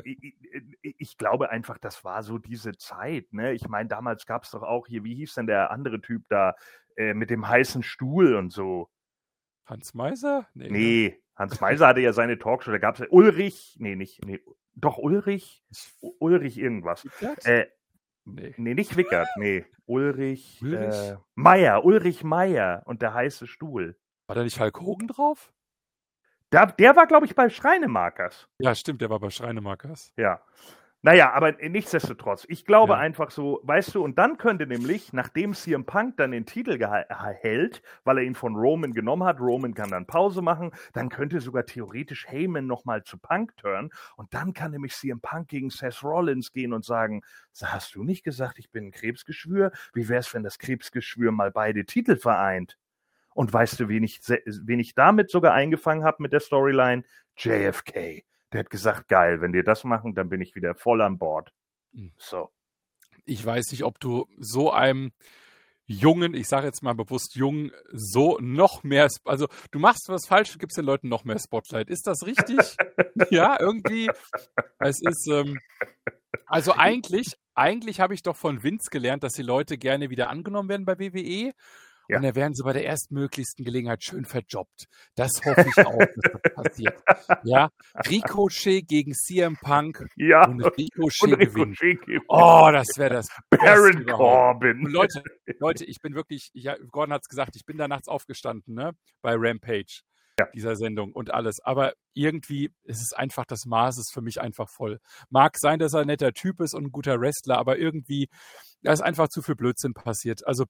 ich glaube einfach, das war so diese Zeit. Ne? Ich meine, damals gab es doch auch hier, wie hieß denn der andere Typ da mit dem heißen Stuhl und so? Hans Meiser? Nee, Hans Meiser hatte ja seine Talkshow. Da gab es Ulrich, doch Ulrich irgendwas. Nee, nicht Wickert, Ulrich Meier und der heiße Stuhl. War da nicht Hulk Hogan drauf? Der war, glaube ich, bei Schreinemakers. Ja, stimmt, der war bei Schreinemakers. Ja. Naja, aber nichtsdestotrotz, ich glaube einfach so, weißt du, und dann könnte nämlich, nachdem CM Punk dann den Titel hält, weil er ihn von Roman genommen hat, Roman kann dann Pause machen, dann könnte sogar theoretisch Heyman nochmal zu Punk turnen und dann kann nämlich CM Punk gegen Seth Rollins gehen und sagen, hast du nicht gesagt, ich bin ein Krebsgeschwür? Wie wär's, wenn das Krebsgeschwür mal beide Titel vereint? Und weißt du, wen ich damit sogar eingefangen habe mit der Storyline? JFK. Der hat gesagt, geil, wenn die das machen, dann bin ich wieder voll an Bord. So. Ich weiß nicht, ob du so einem Jungen, ich sage jetzt mal bewusst Jungen, so noch mehr, also du machst was falsch, du gibst den Leuten noch mehr Spotlight. Ist das richtig? Ja, irgendwie. Es ist, also eigentlich habe ich doch von Vince gelernt, dass die Leute gerne wieder angenommen werden bei WWE. Ja. Und dann werden sie bei der erstmöglichsten Gelegenheit schön verjobbt. Das hoffe ich auch, dass das passiert. Ja, Ricochet gegen CM Punk. Ja. Und Ricochet gewinnt. Oh, das wäre das. Baron Corbin. Und Leute, ich bin wirklich, Gordon hat es gesagt, ich bin da nachts aufgestanden, ne, bei Rampage, dieser Sendung und alles. Aber irgendwie ist es einfach, das Maß ist für mich einfach voll. Mag sein, dass er ein netter Typ ist und ein guter Wrestler, aber irgendwie, da ist einfach zu viel Blödsinn passiert. Also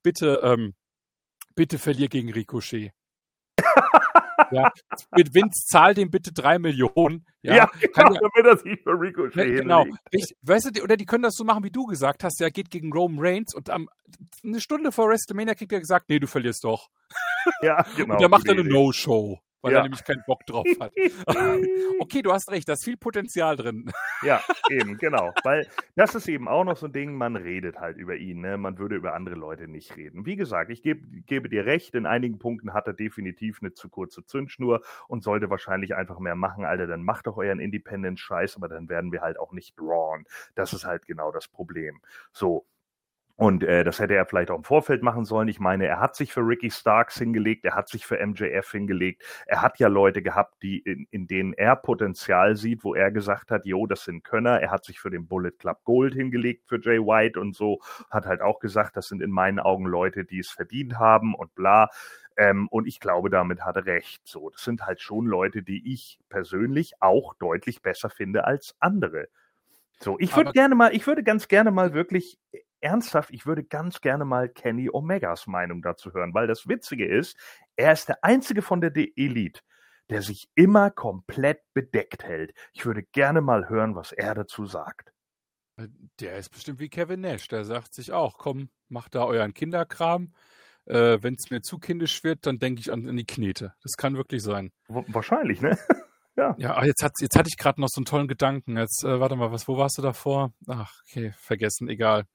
bitte verlier gegen Ricochet. Ja, mit Vince zahlt dem bitte 3 Millionen. Ja, damit er sich für Ricochet genau. Weißt du, oder die können das so machen, wie du gesagt hast, der geht gegen Roman Reigns und eine Stunde vor WrestleMania kriegt er gesagt, nee, du verlierst doch. Ja, genau. Und dann macht er eine No-Show, weil er nämlich keinen Bock drauf hat. Okay, du hast recht, da ist viel Potenzial drin. Ja, eben, genau. Weil das ist eben auch noch so ein Ding, man redet halt über ihn, ne? Man würde über andere Leute nicht reden. Wie gesagt, ich gebe dir recht, in einigen Punkten hat er definitiv eine zu kurze Zündschnur und sollte wahrscheinlich einfach mehr machen. Alter, dann macht doch euren Independent-Scheiß, aber dann werden wir halt auch nicht drawn. Das ist halt genau das Problem. So. Und das hätte er vielleicht auch im Vorfeld machen sollen. Ich meine, er hat sich für Ricky Starks hingelegt, er hat sich für MJF hingelegt. Er hat ja Leute gehabt, die in denen er Potenzial sieht, wo er gesagt hat, jo, das sind Könner. Er hat sich für den Bullet Club Gold hingelegt, für Jay White und so. Hat halt auch gesagt, das sind in meinen Augen Leute, die es verdient haben und bla. Und ich glaube, damit hat er recht. So, das sind halt schon Leute, die ich persönlich auch deutlich besser finde als andere. So, ich würde ganz gerne mal wirklich ernsthaft, ich würde ganz gerne mal Kenny Omegas Meinung dazu hören, weil das Witzige ist, er ist der einzige von der Elite, der sich immer komplett bedeckt hält. Ich würde gerne mal hören, was er dazu sagt. Der ist bestimmt wie Kevin Nash, der sagt sich auch, komm, macht da euren Kinderkram. Wenn es mir zu kindisch wird, dann denke ich an die Knete. Das kann wirklich sein. Wahrscheinlich, ne? Ja, jetzt hatte ich gerade noch so einen tollen Gedanken. Jetzt, warte mal, wo warst du davor? Ach, okay, vergessen, egal.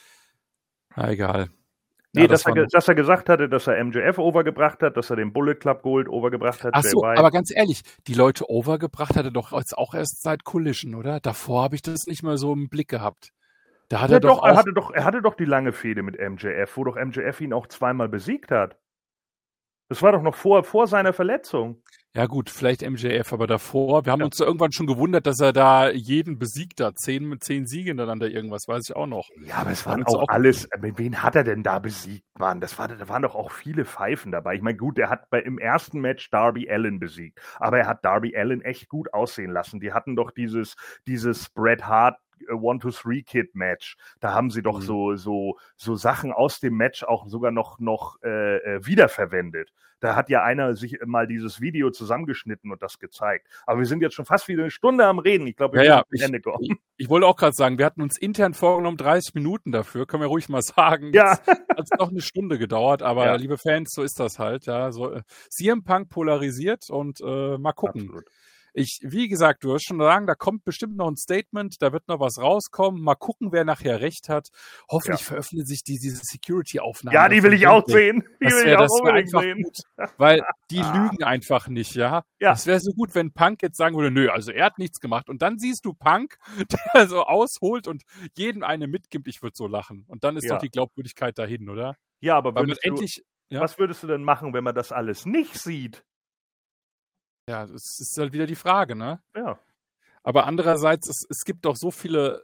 Na, egal. Nee, ja, dass er gesagt hatte, dass er MJF overgebracht hat, dass er den Bullet Club Gold overgebracht hat. Ach so, aber ganz ehrlich, die Leute overgebracht hat er doch jetzt auch erst seit Collision, oder? Davor habe ich das nicht mal so im Blick gehabt. Da hat er hatte doch die lange Fehde mit MJF, wo doch MJF ihn auch zweimal besiegt hat. Das war doch noch vor seiner Verletzung. Ja gut, vielleicht MJF, aber davor, wir haben uns da irgendwann schon gewundert, dass er da jeden besiegt hat. 10 Siege hintereinander irgendwas, weiß ich auch noch. Ja, aber es waren auch alles, mit wen hat er denn da besiegt, Mann? Da waren doch auch viele Pfeifen dabei. Ich meine, gut, er hat im ersten Match Darby Allin besiegt, aber er hat Darby Allin echt gut aussehen lassen. Die hatten doch dieses Bret Hart 1-2-3-Kid-Match. Da haben sie doch so Sachen aus dem Match auch sogar noch wiederverwendet. Da hat ja einer sich mal dieses Video zusammengeschnitten und das gezeigt. Aber wir sind jetzt schon fast wieder eine Stunde am Reden. Ich glaube, wir müssen zum Ende kommen. Ich wollte auch gerade sagen, wir hatten uns intern vorgenommen 30 Minuten dafür. Können wir ruhig mal sagen. Ja. Hat noch eine Stunde gedauert, aber liebe Fans, so ist das halt. Ja, so CM Punk polarisiert und mal gucken. Wie gesagt, du wirst schon sagen, da kommt bestimmt noch ein Statement, da wird noch was rauskommen. Mal gucken, wer nachher recht hat. Hoffentlich veröffentlicht sich diese Security-Aufnahme. Ja, die will ich auch sehen. Das wäre einfach gut, weil die lügen einfach nicht, ja. Das wäre so gut, wenn Punk jetzt sagen würde, nö, also er hat nichts gemacht. Und dann siehst du Punk, der so ausholt und jedem eine mitgibt, ich würde so lachen. Und dann ist doch die Glaubwürdigkeit dahin, oder? Ja, aber was würdest du denn machen, wenn man das alles nicht sieht? Ja, das ist halt wieder die Frage, ne? Ja. Aber andererseits, es gibt doch so viele,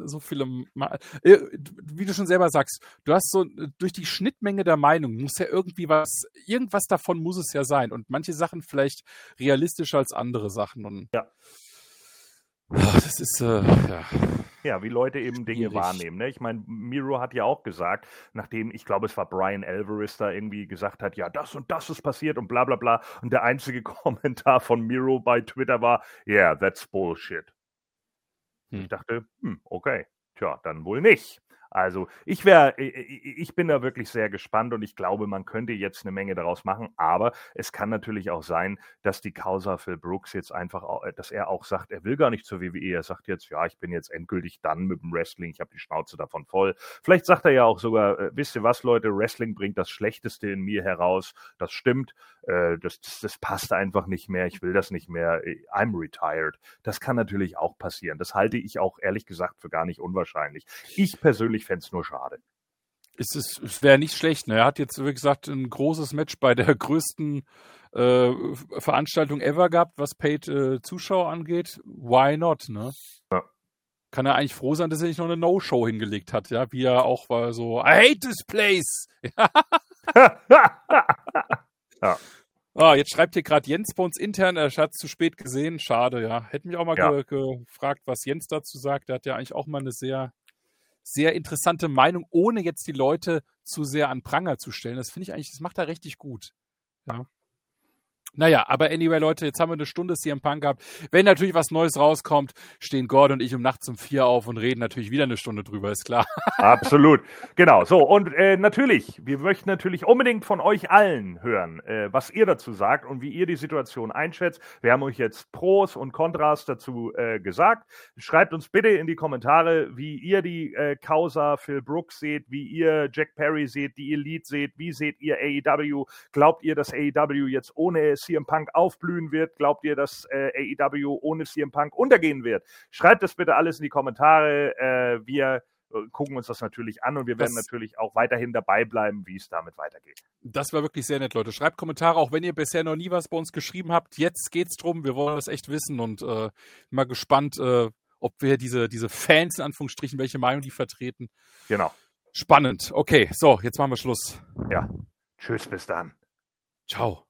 wie du schon selber sagst, du hast so, durch die Schnittmenge der Meinung muss ja irgendwas davon muss es ja sein. Und manche Sachen vielleicht realistischer als andere Sachen. Und das ist, Ja, wie Leute eben Dinge wahrnehmen. Ne? Ich meine, Miro hat ja auch gesagt, nachdem, ich glaube, es war Brian Alvarez da irgendwie gesagt hat, ja, das und das ist passiert und bla bla bla. Und der einzige Kommentar von Miro bei Twitter war, yeah, that's bullshit. Ich dachte, okay, tja, dann wohl nicht. Also ich bin da wirklich sehr gespannt und ich glaube, man könnte jetzt eine Menge daraus machen, aber es kann natürlich auch sein, dass die Causa Phil Brooks jetzt einfach, dass er auch sagt, er will gar nicht zur WWE, er sagt jetzt, ja, ich bin jetzt endgültig done mit dem Wrestling, ich habe die Schnauze davon voll. Vielleicht sagt er ja auch sogar, wisst ihr was, Leute, Wrestling bringt das Schlechteste in mir heraus, das stimmt, das passt einfach nicht mehr, ich will das nicht mehr, I'm retired. Das kann natürlich auch passieren, das halte ich auch ehrlich gesagt für gar nicht unwahrscheinlich. Ich persönlich fände es nur schade. Es wäre nicht schlecht. Ne? Er hat jetzt, wie gesagt, ein großes Match bei der größten Veranstaltung ever gehabt, was Paid Zuschauer angeht. Why not? Ne? Ja. Kann er eigentlich froh sein, dass er nicht noch eine No-Show hingelegt hat, ja, wie er auch war so, I hate this place. Ja. Jetzt schreibt hier gerade Jens bei uns intern, er hat es zu spät gesehen. Schade, ja. Hätte mich auch mal gefragt, was Jens dazu sagt. Der hat ja eigentlich auch mal eine sehr, sehr interessante Meinung, ohne jetzt die Leute zu sehr an Pranger zu stellen. Das finde ich eigentlich, das macht er richtig gut. Ja. Naja, aber anyway, Leute, jetzt haben wir eine Stunde CM Punk gehabt. Wenn natürlich was Neues rauskommt, stehen Gordon und ich nachts um 4 auf und reden natürlich wieder eine Stunde drüber, ist klar. Absolut. Genau. So, und natürlich, wir möchten natürlich unbedingt von euch allen hören, was ihr dazu sagt und wie ihr die Situation einschätzt. Wir haben euch jetzt Pros und Kontras dazu gesagt. Schreibt uns bitte in die Kommentare, wie ihr die Causa Phil Brooks seht, wie ihr Jack Perry seht, die Elite seht, wie seht ihr AEW? Glaubt ihr, dass AEW jetzt ohne CM Punk aufblühen wird? Glaubt ihr, dass AEW ohne CM Punk untergehen wird? Schreibt das bitte alles in die Kommentare. Wir gucken uns das natürlich an und wir werden natürlich auch weiterhin dabei bleiben, wie es damit weitergeht. Das war wirklich sehr nett, Leute. Schreibt Kommentare, auch wenn ihr bisher noch nie was bei uns geschrieben habt. Jetzt geht's drum. Wir wollen das echt wissen und mal gespannt, ob wir diese Fans, in Anführungsstrichen, welche Meinung die vertreten. Genau. Spannend. Okay, so, jetzt machen wir Schluss. Ja. Tschüss, bis dann. Ciao.